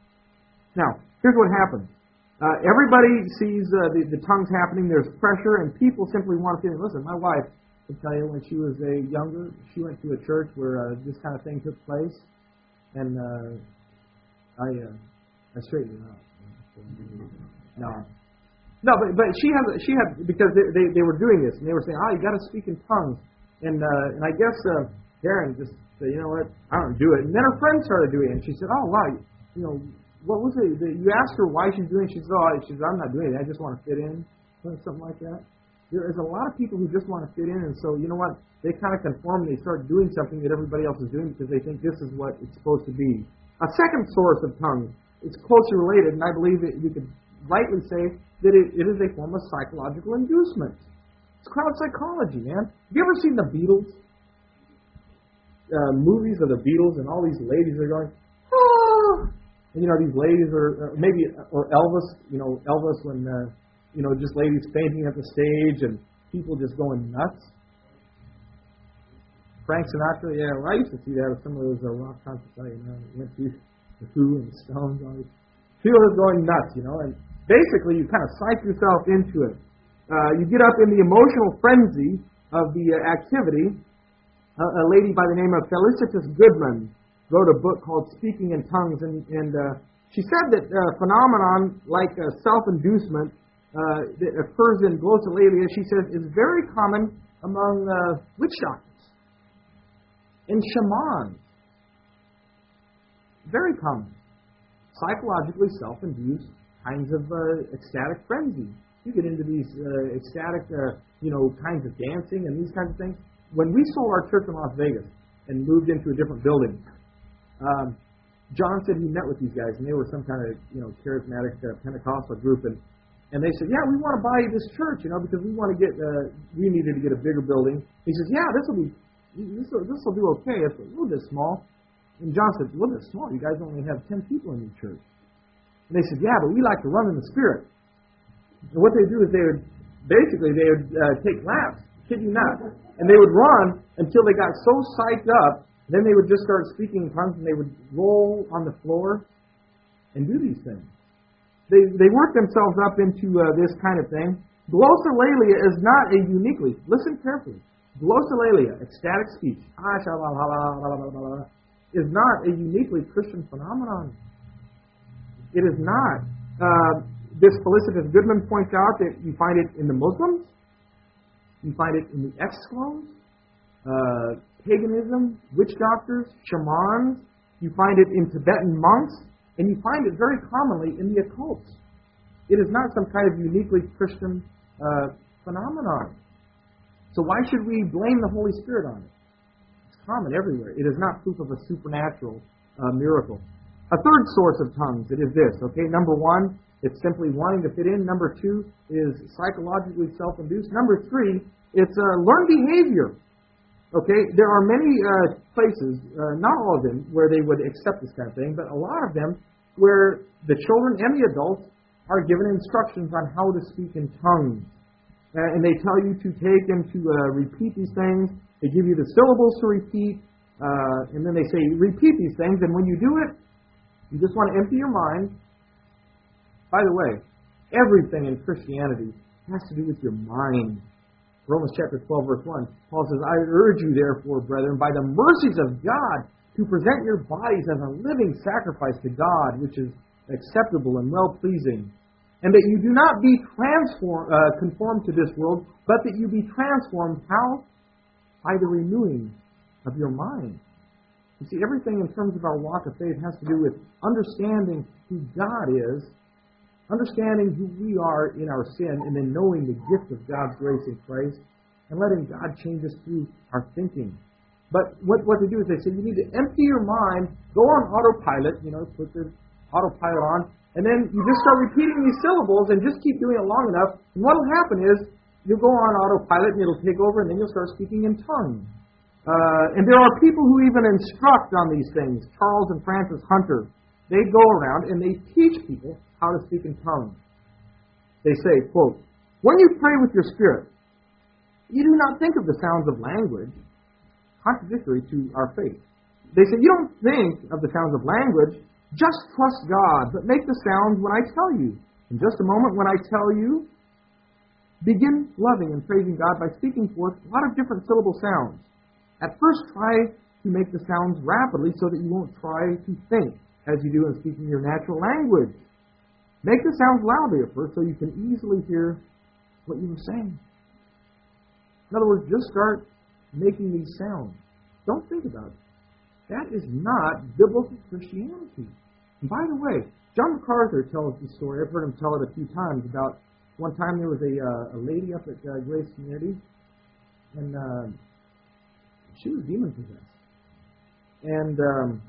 Speaker 1: Now, here's what happens. Uh, everybody sees uh, the, the tongues happening. There's pressure, and people simply want to fit in. Listen, my wife, I tell you, when she was a younger, she went to a church where uh, this kind of thing took place, and uh, I, uh, I straightened it out. No, no, but but she had she had because they, they they were doing this, and they were saying, "Oh, you got to speak in tongues," and uh, and I guess uh, Darren just said, "You know what? I don't do it." And then her friend started doing it, and she said, "Oh, wow, you, you know." What was it? You asked her why she's doing it. She said, oh, she said, I'm not doing it. I just want to fit in. Something like that. There is a lot of people who just want to fit in. And so, you know what? They kind of conform. They start doing something that everybody else is doing because they think this is what it's supposed to be. A second source of tongues is closely related, and I believe that we could rightly say that it, it is a form of psychological inducement. It's crowd psychology, man. Have you ever seen the Beatles? Uh, movies of the Beatles, and all these ladies are going, oh! And, you know, these ladies are, maybe, or Elvis, you know, Elvis when, uh, you know, just ladies fainting at the stage and people just going nuts. Frank Sinatra, yeah, well, I used to see that at some of those uh, rock concerts I you know, went to, the Who and the Stones. All these. People are going nuts, you know, and basically you kind of psych yourself into it. Uh, you get up in the emotional frenzy of the uh, activity. Uh, a lady by the name of Felicitas Goodman wrote a book called Speaking in Tongues, and, and uh, she said that uh, phenomenon like uh, self-inducement uh, that occurs in glossolalia, she says, is very common among uh, witch doctors and shamans. Very common. Psychologically self-induced kinds of uh, ecstatic frenzy. You get into these uh, ecstatic, uh, you know, kinds of dancing and these kinds of things. When we sold our church in Las Vegas and moved into a different building, Um, John said he met with these guys, and they were some kind of, you know, charismatic uh, Pentecostal group, and, and they said, yeah, we want to buy this church, you know, because we want to get, uh, we needed to get a bigger building. He says, yeah, this will be, this will, this will do okay. It's a little bit small. And John said, a little bit small. You guys only have ten people in your church. And they said, yeah, but we like to run in the Spirit. And what they do is they would, basically, they would uh, take laps, kid you not, and they would run until they got so psyched up. Then they would just start speaking in tongues, and they would roll on the floor and do these things. They they work themselves up into uh, this kind of thing. Glossolalia is not a uniquely, listen carefully, glossolalia, ecstatic speech, is not a uniquely Christian phenomenon. It is not. Uh, this Felicitas Goodman points out that you find it in the Muslims, you find it in the ex-clones, uh, paganism, witch doctors, shamans. You find it in Tibetan monks, and you find it very commonly in the occults. It is not some kind of uniquely Christian uh, phenomenon. So why should we blame the Holy Spirit on it? It's common everywhere. It is not proof of a supernatural uh, miracle. A third source of tongues, it is this, okay? Number one, it's simply wanting to fit in. Number two is psychologically self-induced. Number three, it's uh, learned behavior. Okay, there are many uh, places, uh, not all of them, where they would accept this kind of thing, but a lot of them where the children and the adults are given instructions on how to speak in tongues. Uh, and they tell you to take and to uh, repeat these things. They give you the syllables to repeat, uh, and then they say, repeat these things, and when you do it, you just want to empty your mind. By the way, everything in Christianity has to do with your mind. Romans chapter twelve, verse one, Paul says, I urge you, therefore, brethren, by the mercies of God, to present your bodies as a living sacrifice to God, which is acceptable and well-pleasing, and that you do not be transform, uh, conformed to this world, but that you be transformed, how? By the renewing of your mind. You see, everything in terms of our walk of faith has to do with understanding who God is, understanding who we are in our sin, and then knowing the gift of God's grace in Christ, and letting God change us through our thinking. But what, what they do is they say, you need to empty your mind, go on autopilot, you know, put the autopilot on, and then you just start repeating these syllables and just keep doing it long enough. And what will happen is, you'll go on autopilot and it'll take over, and then you'll start speaking in tongues. Uh, and there are people who even instruct on these things. Charles and Francis Hunter, they go around and they teach people how to speak in tongues. They say, quote, when you pray with your spirit, you do not think of the sounds of language, contradictory to our faith. They say, you don't think of the sounds of language, just trust God, but make the sounds when I tell you. In just a moment, when I tell you, begin loving and praising God by speaking forth a lot of different syllable sounds. At first, try to make the sounds rapidly so that you won't try to think as you do in speaking your natural language. Make the sounds loudly at first so you can easily hear what you were saying. In other words, just start making these sounds. Don't think about it. That is not biblical Christianity. And by the way, John MacArthur tells the story. I've heard him tell it a few times about one time there was a, uh, a lady up at uh, Grace Community, and uh, she was demon-possessed. And um,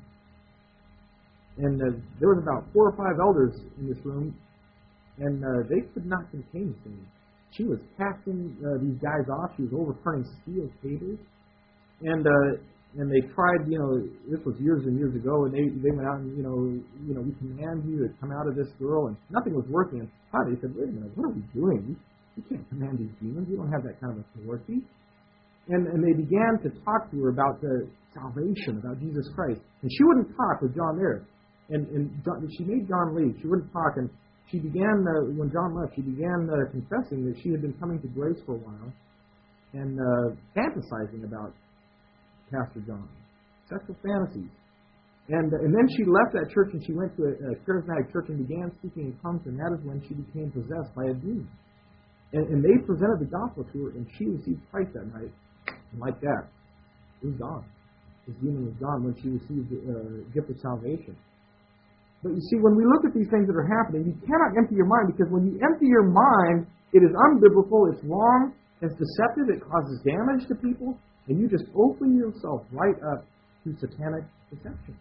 Speaker 1: and uh, there was about four or five elders in this room, and uh, they could not contain this thing. She was casting uh, these guys off. She was overturning steel tables. And uh, and they tried, you know, this was years and years ago, and they, they went out and, you know, you know, we command you to come out of this girl, and nothing was working. And finally they said, wait a minute, what are we doing? We, we can't command these demons. We don't have that kind of authority. And, and they began to talk to her about the salvation, about Jesus Christ. And she wouldn't talk with John there. And, and John, she made John leave. She wouldn't talk. And she began, uh, when John left, she began uh, confessing that she had been coming to Grace for a while and uh, fantasizing about Pastor John. Sexual fantasies. And, uh, and then she left that church and she went to a, a charismatic church and began speaking in tongues, and that is when she became possessed by a demon. And, and they presented the gospel to her, and she received Christ that night. And like that, it was gone. This demon was gone when she received the uh, gift of salvation. But you see, when we look at these things that are happening, you cannot empty your mind, because when you empty your mind, it is unbiblical, it's wrong, it's deceptive, it causes damage to people, and you just open yourself right up to satanic deception.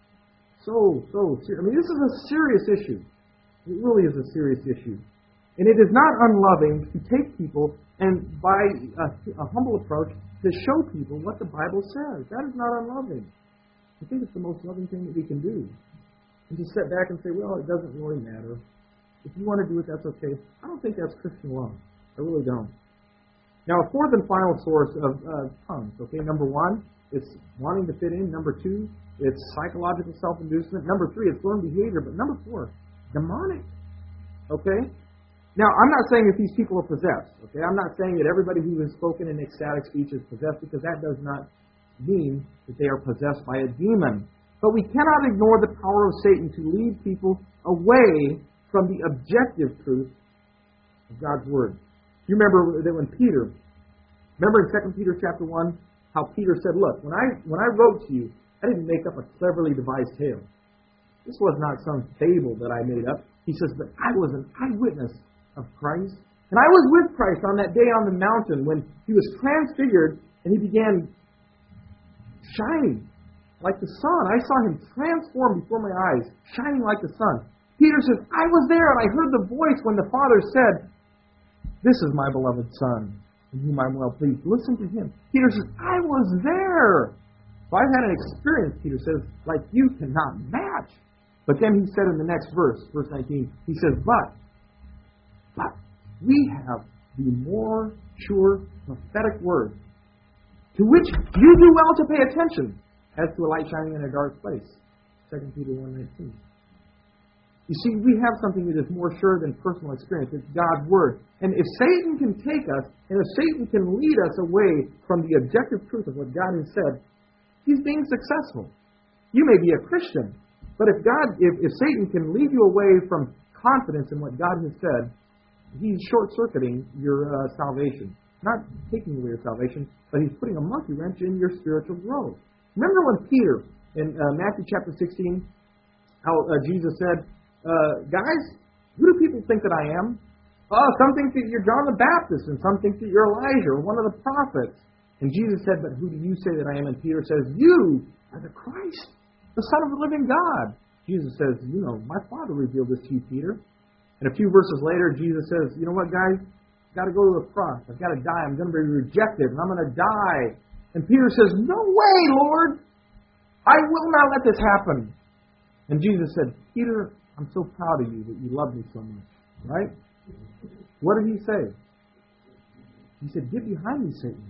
Speaker 1: So, so serious. I mean, this is a serious issue. It really is a serious issue. And it is not unloving to take people and, by a, a humble approach, to show people what the Bible says. That is not unloving. I think it's the most loving thing that we can do. And just sit back and say, well, it doesn't really matter. If you want to do it, that's okay. I don't think that's Christian love. I really don't. Now, a fourth and final source of uh, tongues, okay? Number one, it's wanting to fit in. Number two, it's psychological self-inducement. Number three, it's learned behavior. But number four, demonic, okay? Now, I'm not saying that these people are possessed, okay? I'm not saying that everybody who has spoken in ecstatic speech is possessed, because that does not mean that they are possessed by a demon. But we cannot ignore the power of Satan to lead people away from the objective truth of God's Word. You remember that when Peter, remember in Second Peter chapter one, how Peter said, look, when I when I wrote to you, I didn't make up a cleverly devised tale. This was not some fable that I made up. He says, but I was an eyewitness of Christ. And I was with Christ on that day on the mountain when he was transfigured and he began shining. like the sun. I saw him transformed before my eyes, shining like the sun. Peter says, I was there, and I heard the voice when the Father said, this is my beloved Son, in whom I'm well pleased. Listen to him. Peter says, I was there. So I've had an experience, Peter says, like you cannot match. But then he said in the next verse, verse nineteen, he says, but, but we have the more sure prophetic word, to which you do well to pay attention, as to a light shining in a dark place. Second Peter one nineteen. You see, we have something that is more sure than personal experience. It's God's Word. And if Satan can take us, and if Satan can lead us away from the objective truth of what God has said, he's being successful. You may be a Christian, but if God, if, if Satan can lead you away from confidence in what God has said, he's short-circuiting your uh, salvation. Not taking away your salvation, but he's putting a monkey wrench in your spiritual growth. Remember when Peter, in uh, Matthew chapter sixteen, how uh, Jesus said, Uh, guys, who do people think that I am? Oh, some think that you're John the Baptist, and some think that you're Elijah, or one of the prophets. And Jesus said, but who do you say that I am? And Peter says, you are the Christ, the Son of the living God. Jesus says, you know, my Father revealed this to you, Peter. And a few verses later, Jesus says, you know what, guys? I've got to go to the cross. I've got to die. I'm going to be rejected, and I'm going to die. And Peter says, no way, Lord. I will not let this happen. And Jesus said, Peter, I'm so proud of you that you love me so much. Right? What did he say? He said, get behind me, Satan.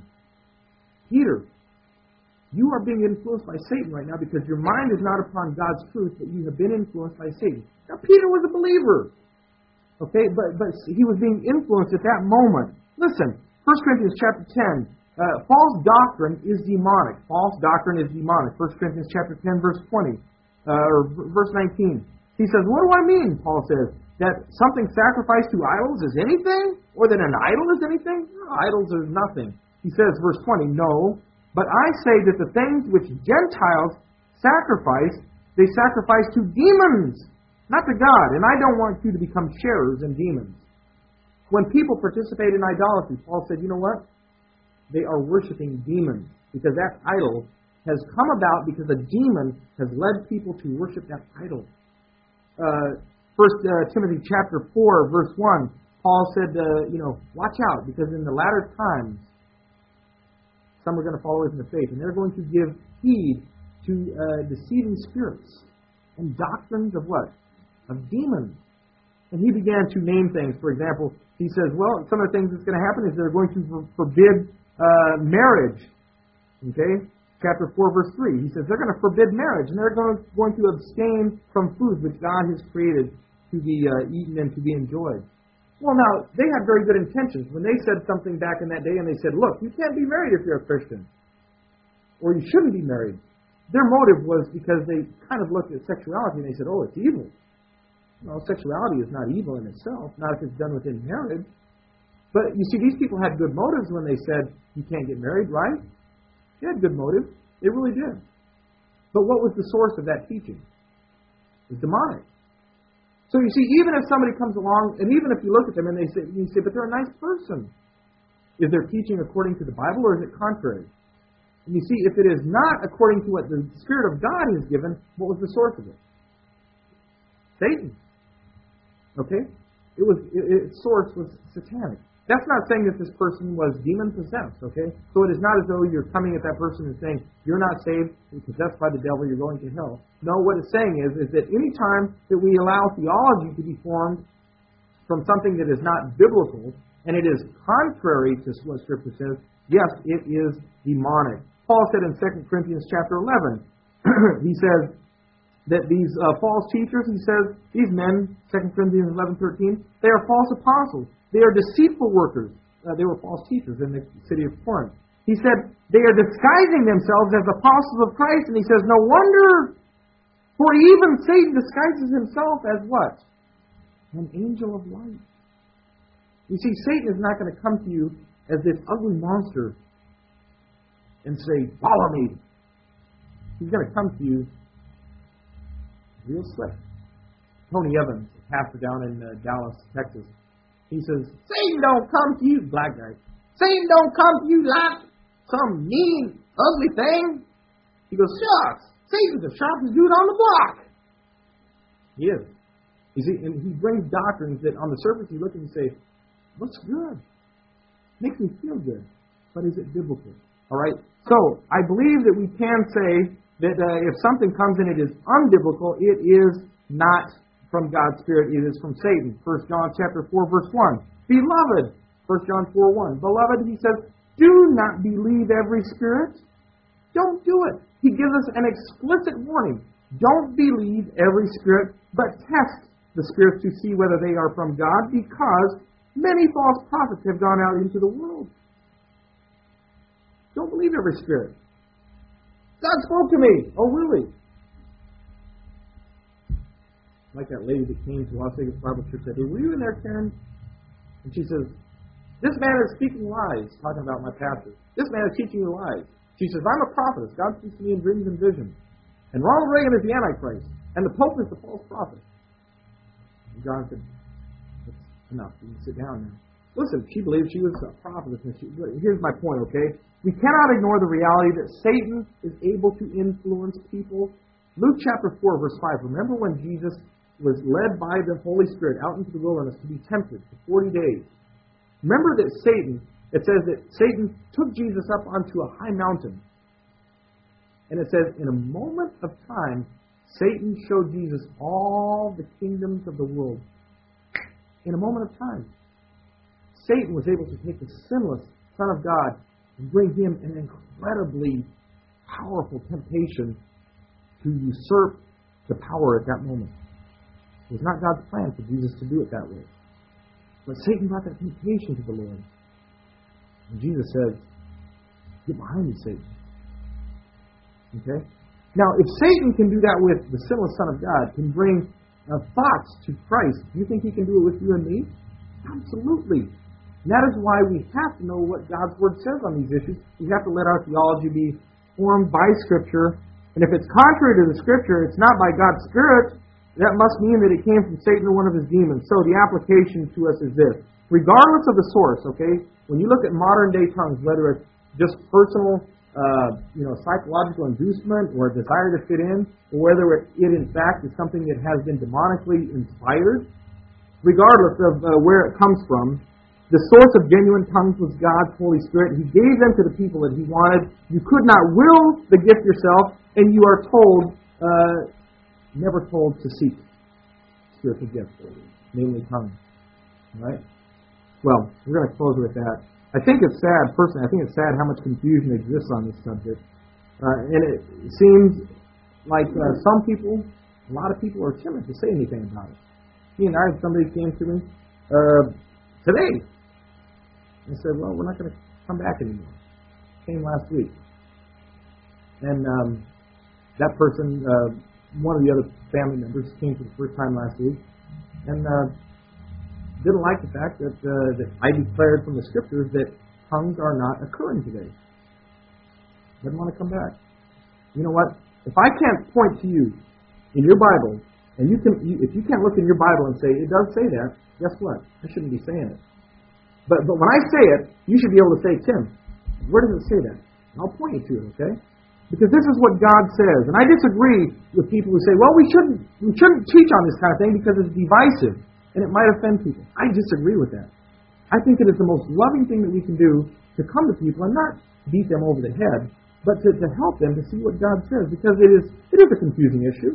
Speaker 1: Peter, you are being influenced by Satan right now because your mind is not upon God's truth, but you have been influenced by Satan. Now, Peter was a believer. Okay? But, but he was being influenced at that moment. Listen, First Corinthians chapter ten. Uh, false doctrine is demonic. False doctrine is demonic. First Corinthians chapter ten, verse twenty. Uh, or verse nineteen. He says, what do I mean, Paul says, that something sacrificed to idols is anything? Or that an idol is anything? No, idols are nothing. He says, verse twenty, no, but I say that the things which Gentiles sacrifice, they sacrifice to demons, not to God. And I don't want you to become sharers in demons. When people participate in idolatry, Paul said, you know what? They are worshiping demons, because that idol has come about because a demon has led people to worship that idol. Uh, First uh, Timothy chapter four, verse one, Paul said, uh, you know, watch out, because in the latter times, some are going to fall away from the faith, and they're going to give heed to uh, deceiving spirits and doctrines of what? Of demons. And he began to name things. For example, he says, well, some of the things that's going to happen is they're going to forbid uh, marriage. Okay? Chapter four, verse three. He says they're going to forbid marriage, and they're going to, going to abstain from foods which God has created to be uh, eaten and to be enjoyed. Well, now, they had very good intentions. When they said something back in that day, and they said, look, you can't be married if you're a Christian, or you shouldn't be married. Their motive was because they kind of looked at sexuality, and they said, oh, it's evil. Well, sexuality is not evil in itself, not if it's done within marriage. But, you see, these people had good motives when they said, you can't get married, right? They had good motive. They really did. But what was the source of that teaching? It was demonic. So you see, even if somebody comes along, and even if you look at them and they say, you say, but they're a nice person. Is their teaching according to the Bible, or is it contrary? And you see, if it is not according to what the Spirit of God has given, what was the source of it? Satan. Okay? It was it, its source was satanic. That's not saying that this person was demon-possessed, okay? So it is not as though you're coming at that person and saying, you're not saved, you're possessed by the devil, you're going to hell. No, what it's saying is, is that any time that we allow theology to be formed from something that is not biblical, and it is contrary to what Scripture says, yes, it is demonic. Paul said in Second Corinthians chapter eleven, he says that these uh, false teachers, he says, these men, Second Corinthians eleven thirteen, they are false apostles. They are deceitful workers. Uh, they were false teachers in the city of Corinth. He said, they are disguising themselves as apostles of Christ. And he says, no wonder, for even Satan disguises himself as what? An angel of light. You see, Satan is not going to come to you as this ugly monster and say, follow me. He's going to come to you real slick. Tony Evans, a pastor down in uh, Dallas, Texas, he says, Satan don't come to you, black guy. Satan don't come to you like some mean, ugly thing. He goes, shucks. Satan's the sharpest dude on the block. He is. You see, and he brings doctrines that on the surface you look and you say, looks good. Makes me feel good. But is it biblical? All right? So, I believe that we can say that uh, if something comes and it is unbiblical, it is not from God's Spirit, it is from Satan. First John chapter four, verse one. Beloved, First John four, one. Beloved, he says, do not believe every spirit. Don't do it. He gives us an explicit warning. Don't believe every spirit, but test the spirits to see whether they are from God, because many false prophets have gone out into the world. Don't believe every spirit. God spoke to me. Oh, really? Like that lady that came to Las Vegas Bible Church that day. Were you in there, Karen? And she says, this man is speaking lies, talking about my pastor. This man is teaching you lies. She says, I'm a prophetess. God speaks to me in dreams and visions. And Ronald Reagan is the Antichrist. And the Pope is the false prophet. And John said, that's enough. You can sit down now. Listen, she believed she was a prophetess. And she, here's my point, okay? We cannot ignore the reality that Satan is able to influence people. Luke chapter four, verse five. Remember when Jesus was led by the Holy Spirit out into the wilderness to be tempted for forty days. Remember that Satan, it says that Satan took Jesus up onto a high mountain. And it says, in a moment of time, Satan showed Jesus all the kingdoms of the world. In a moment of time. Satan was able to take the sinless Son of God and bring him an incredibly powerful temptation to usurp the power at that moment. It was not God's plan for Jesus to do it that way. But Satan brought that temptation to the Lord. And Jesus says, get behind me, Satan. Okay? Now, if Satan can do that with the sinless Son of God, can bring uh, thoughts to Christ, do you think he can do it with you and me? Absolutely. And that is why we have to know what God's Word says on these issues. We have to let our theology be formed by Scripture. And if it's contrary to the Scripture, it's not by God's Spirit, that must mean that it came from Satan or one of his demons. So the application to us is this. Regardless of the source, okay, when you look at modern-day tongues, whether it's just personal, uh, you know, psychological inducement or a desire to fit in, or whether it, it in fact is something that has been demonically inspired, regardless of uh, where it comes from, the source of genuine tongues was God's Holy Spirit. He gave them to the people that He wanted. You could not will the gift yourself, and you are told, uh, never told to seek spiritual gifts, namely tongues. All right? Well, we're going to close with that. I think it's sad, personally, I think it's sad how much confusion exists on this subject. Uh, and it seems like uh, some people, a lot of people are timid to say anything about it. Me and I, somebody came to me uh, today and said, well, we're not going to come back anymore. Came last week. And um, that person, uh, one of the other family members, came for the first time last week and uh, didn't like the fact that, uh, that I declared from the Scriptures that tongues are not occurring today. Didn't want to come back. You know what? If I can't point to you in your Bible, and you can, you, if you can't look in your Bible and say, it does say that, guess what? I shouldn't be saying it. But but when I say it, you should be able to say, Tim, where does it say that? And I'll point you to it, okay? Because this is what God says. And I disagree with people who say, well, we shouldn't we shouldn't teach on this kind of thing because it's divisive and it might offend people. I disagree with that. I think it is the most loving thing that we can do to come to people and not beat them over the head, but to, to help them to see what God says, because it is it is a confusing issue.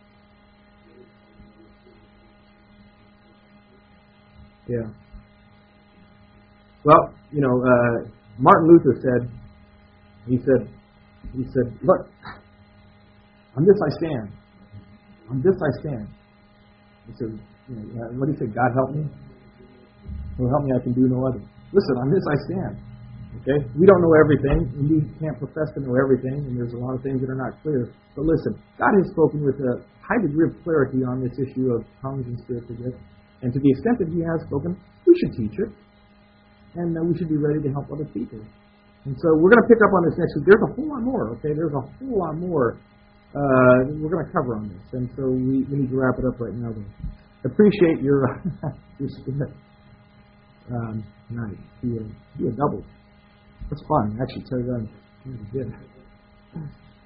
Speaker 1: Yeah. Well, you know, uh, Martin Luther said, he said, he said, look, on this I stand. On this I stand. He said, you know, what did he say? God help me? Well, help me, I can do no other. Listen, on this I stand. Okay? We don't know everything, and we can't profess to know everything, and there's a lot of things that are not clear. But listen, God has spoken with a high degree of clarity on this issue of tongues and spiritual gifts. And to the extent that He has spoken, we should teach it. And uh, we should be ready to help other people. And so we're going to pick up on this next week. There's a whole lot more, okay? There's a whole lot more uh, we're going to cover on this. And so we, we need to wrap it up right now, though. Appreciate your your spirit um, tonight. Be a, be a double. That's fun. Actually, tell you that. Really good.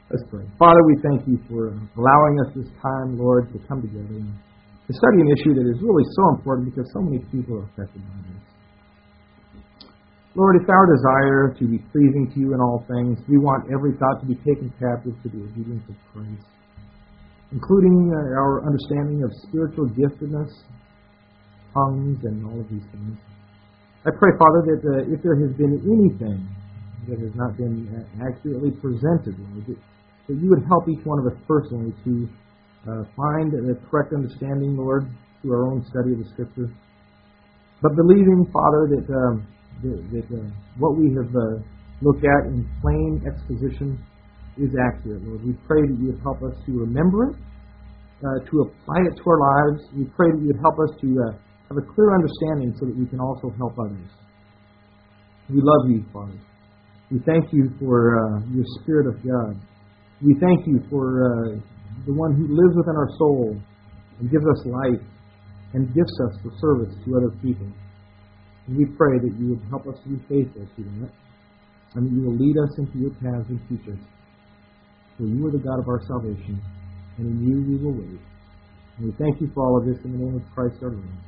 Speaker 1: Let's pray. Father, we thank you for allowing us this time, Lord, to come together and to study an issue that is really so important because so many people are affected by this. Lord, it's our desire to be pleasing to you in all things. We want every thought to be taken captive to the obedience of Christ, including uh, our understanding of spiritual giftedness, tongues, and all of these things. I pray, Father, that uh, if there has been anything that has not been uh, accurately presented, Lord, that, that you would help each one of us personally to uh, find the correct understanding, Lord, through our own study of the Scripture. But believing, Father, that, um, that, that uh, what we have uh, looked at in plain exposition is accurate, Lord. We pray that you would help us to remember it, uh, to apply it to our lives. We pray that you would help us to uh, have a clear understanding so that we can also help others. We love you, Father. We thank you for uh, your Spirit of God. We thank you for uh, the one who lives within our soul and gives us life and gifts us for service to other people. And we pray that you would help us to be faithful to that, and that you will lead us into your paths and teach us. For you are the God of our salvation, and in you we will wait. And we thank you for all of this in the name of Christ our Lord.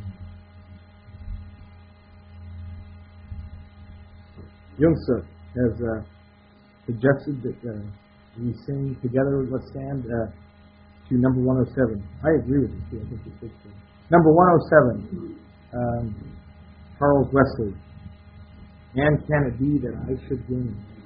Speaker 1: Jungsuk has uh, suggested that uh, we sing together. Let's stand uh, to number one oh seven. I agree with you, too. I think it's good. Number one oh seven, um, Charles Wesley. And can it be that I should gain?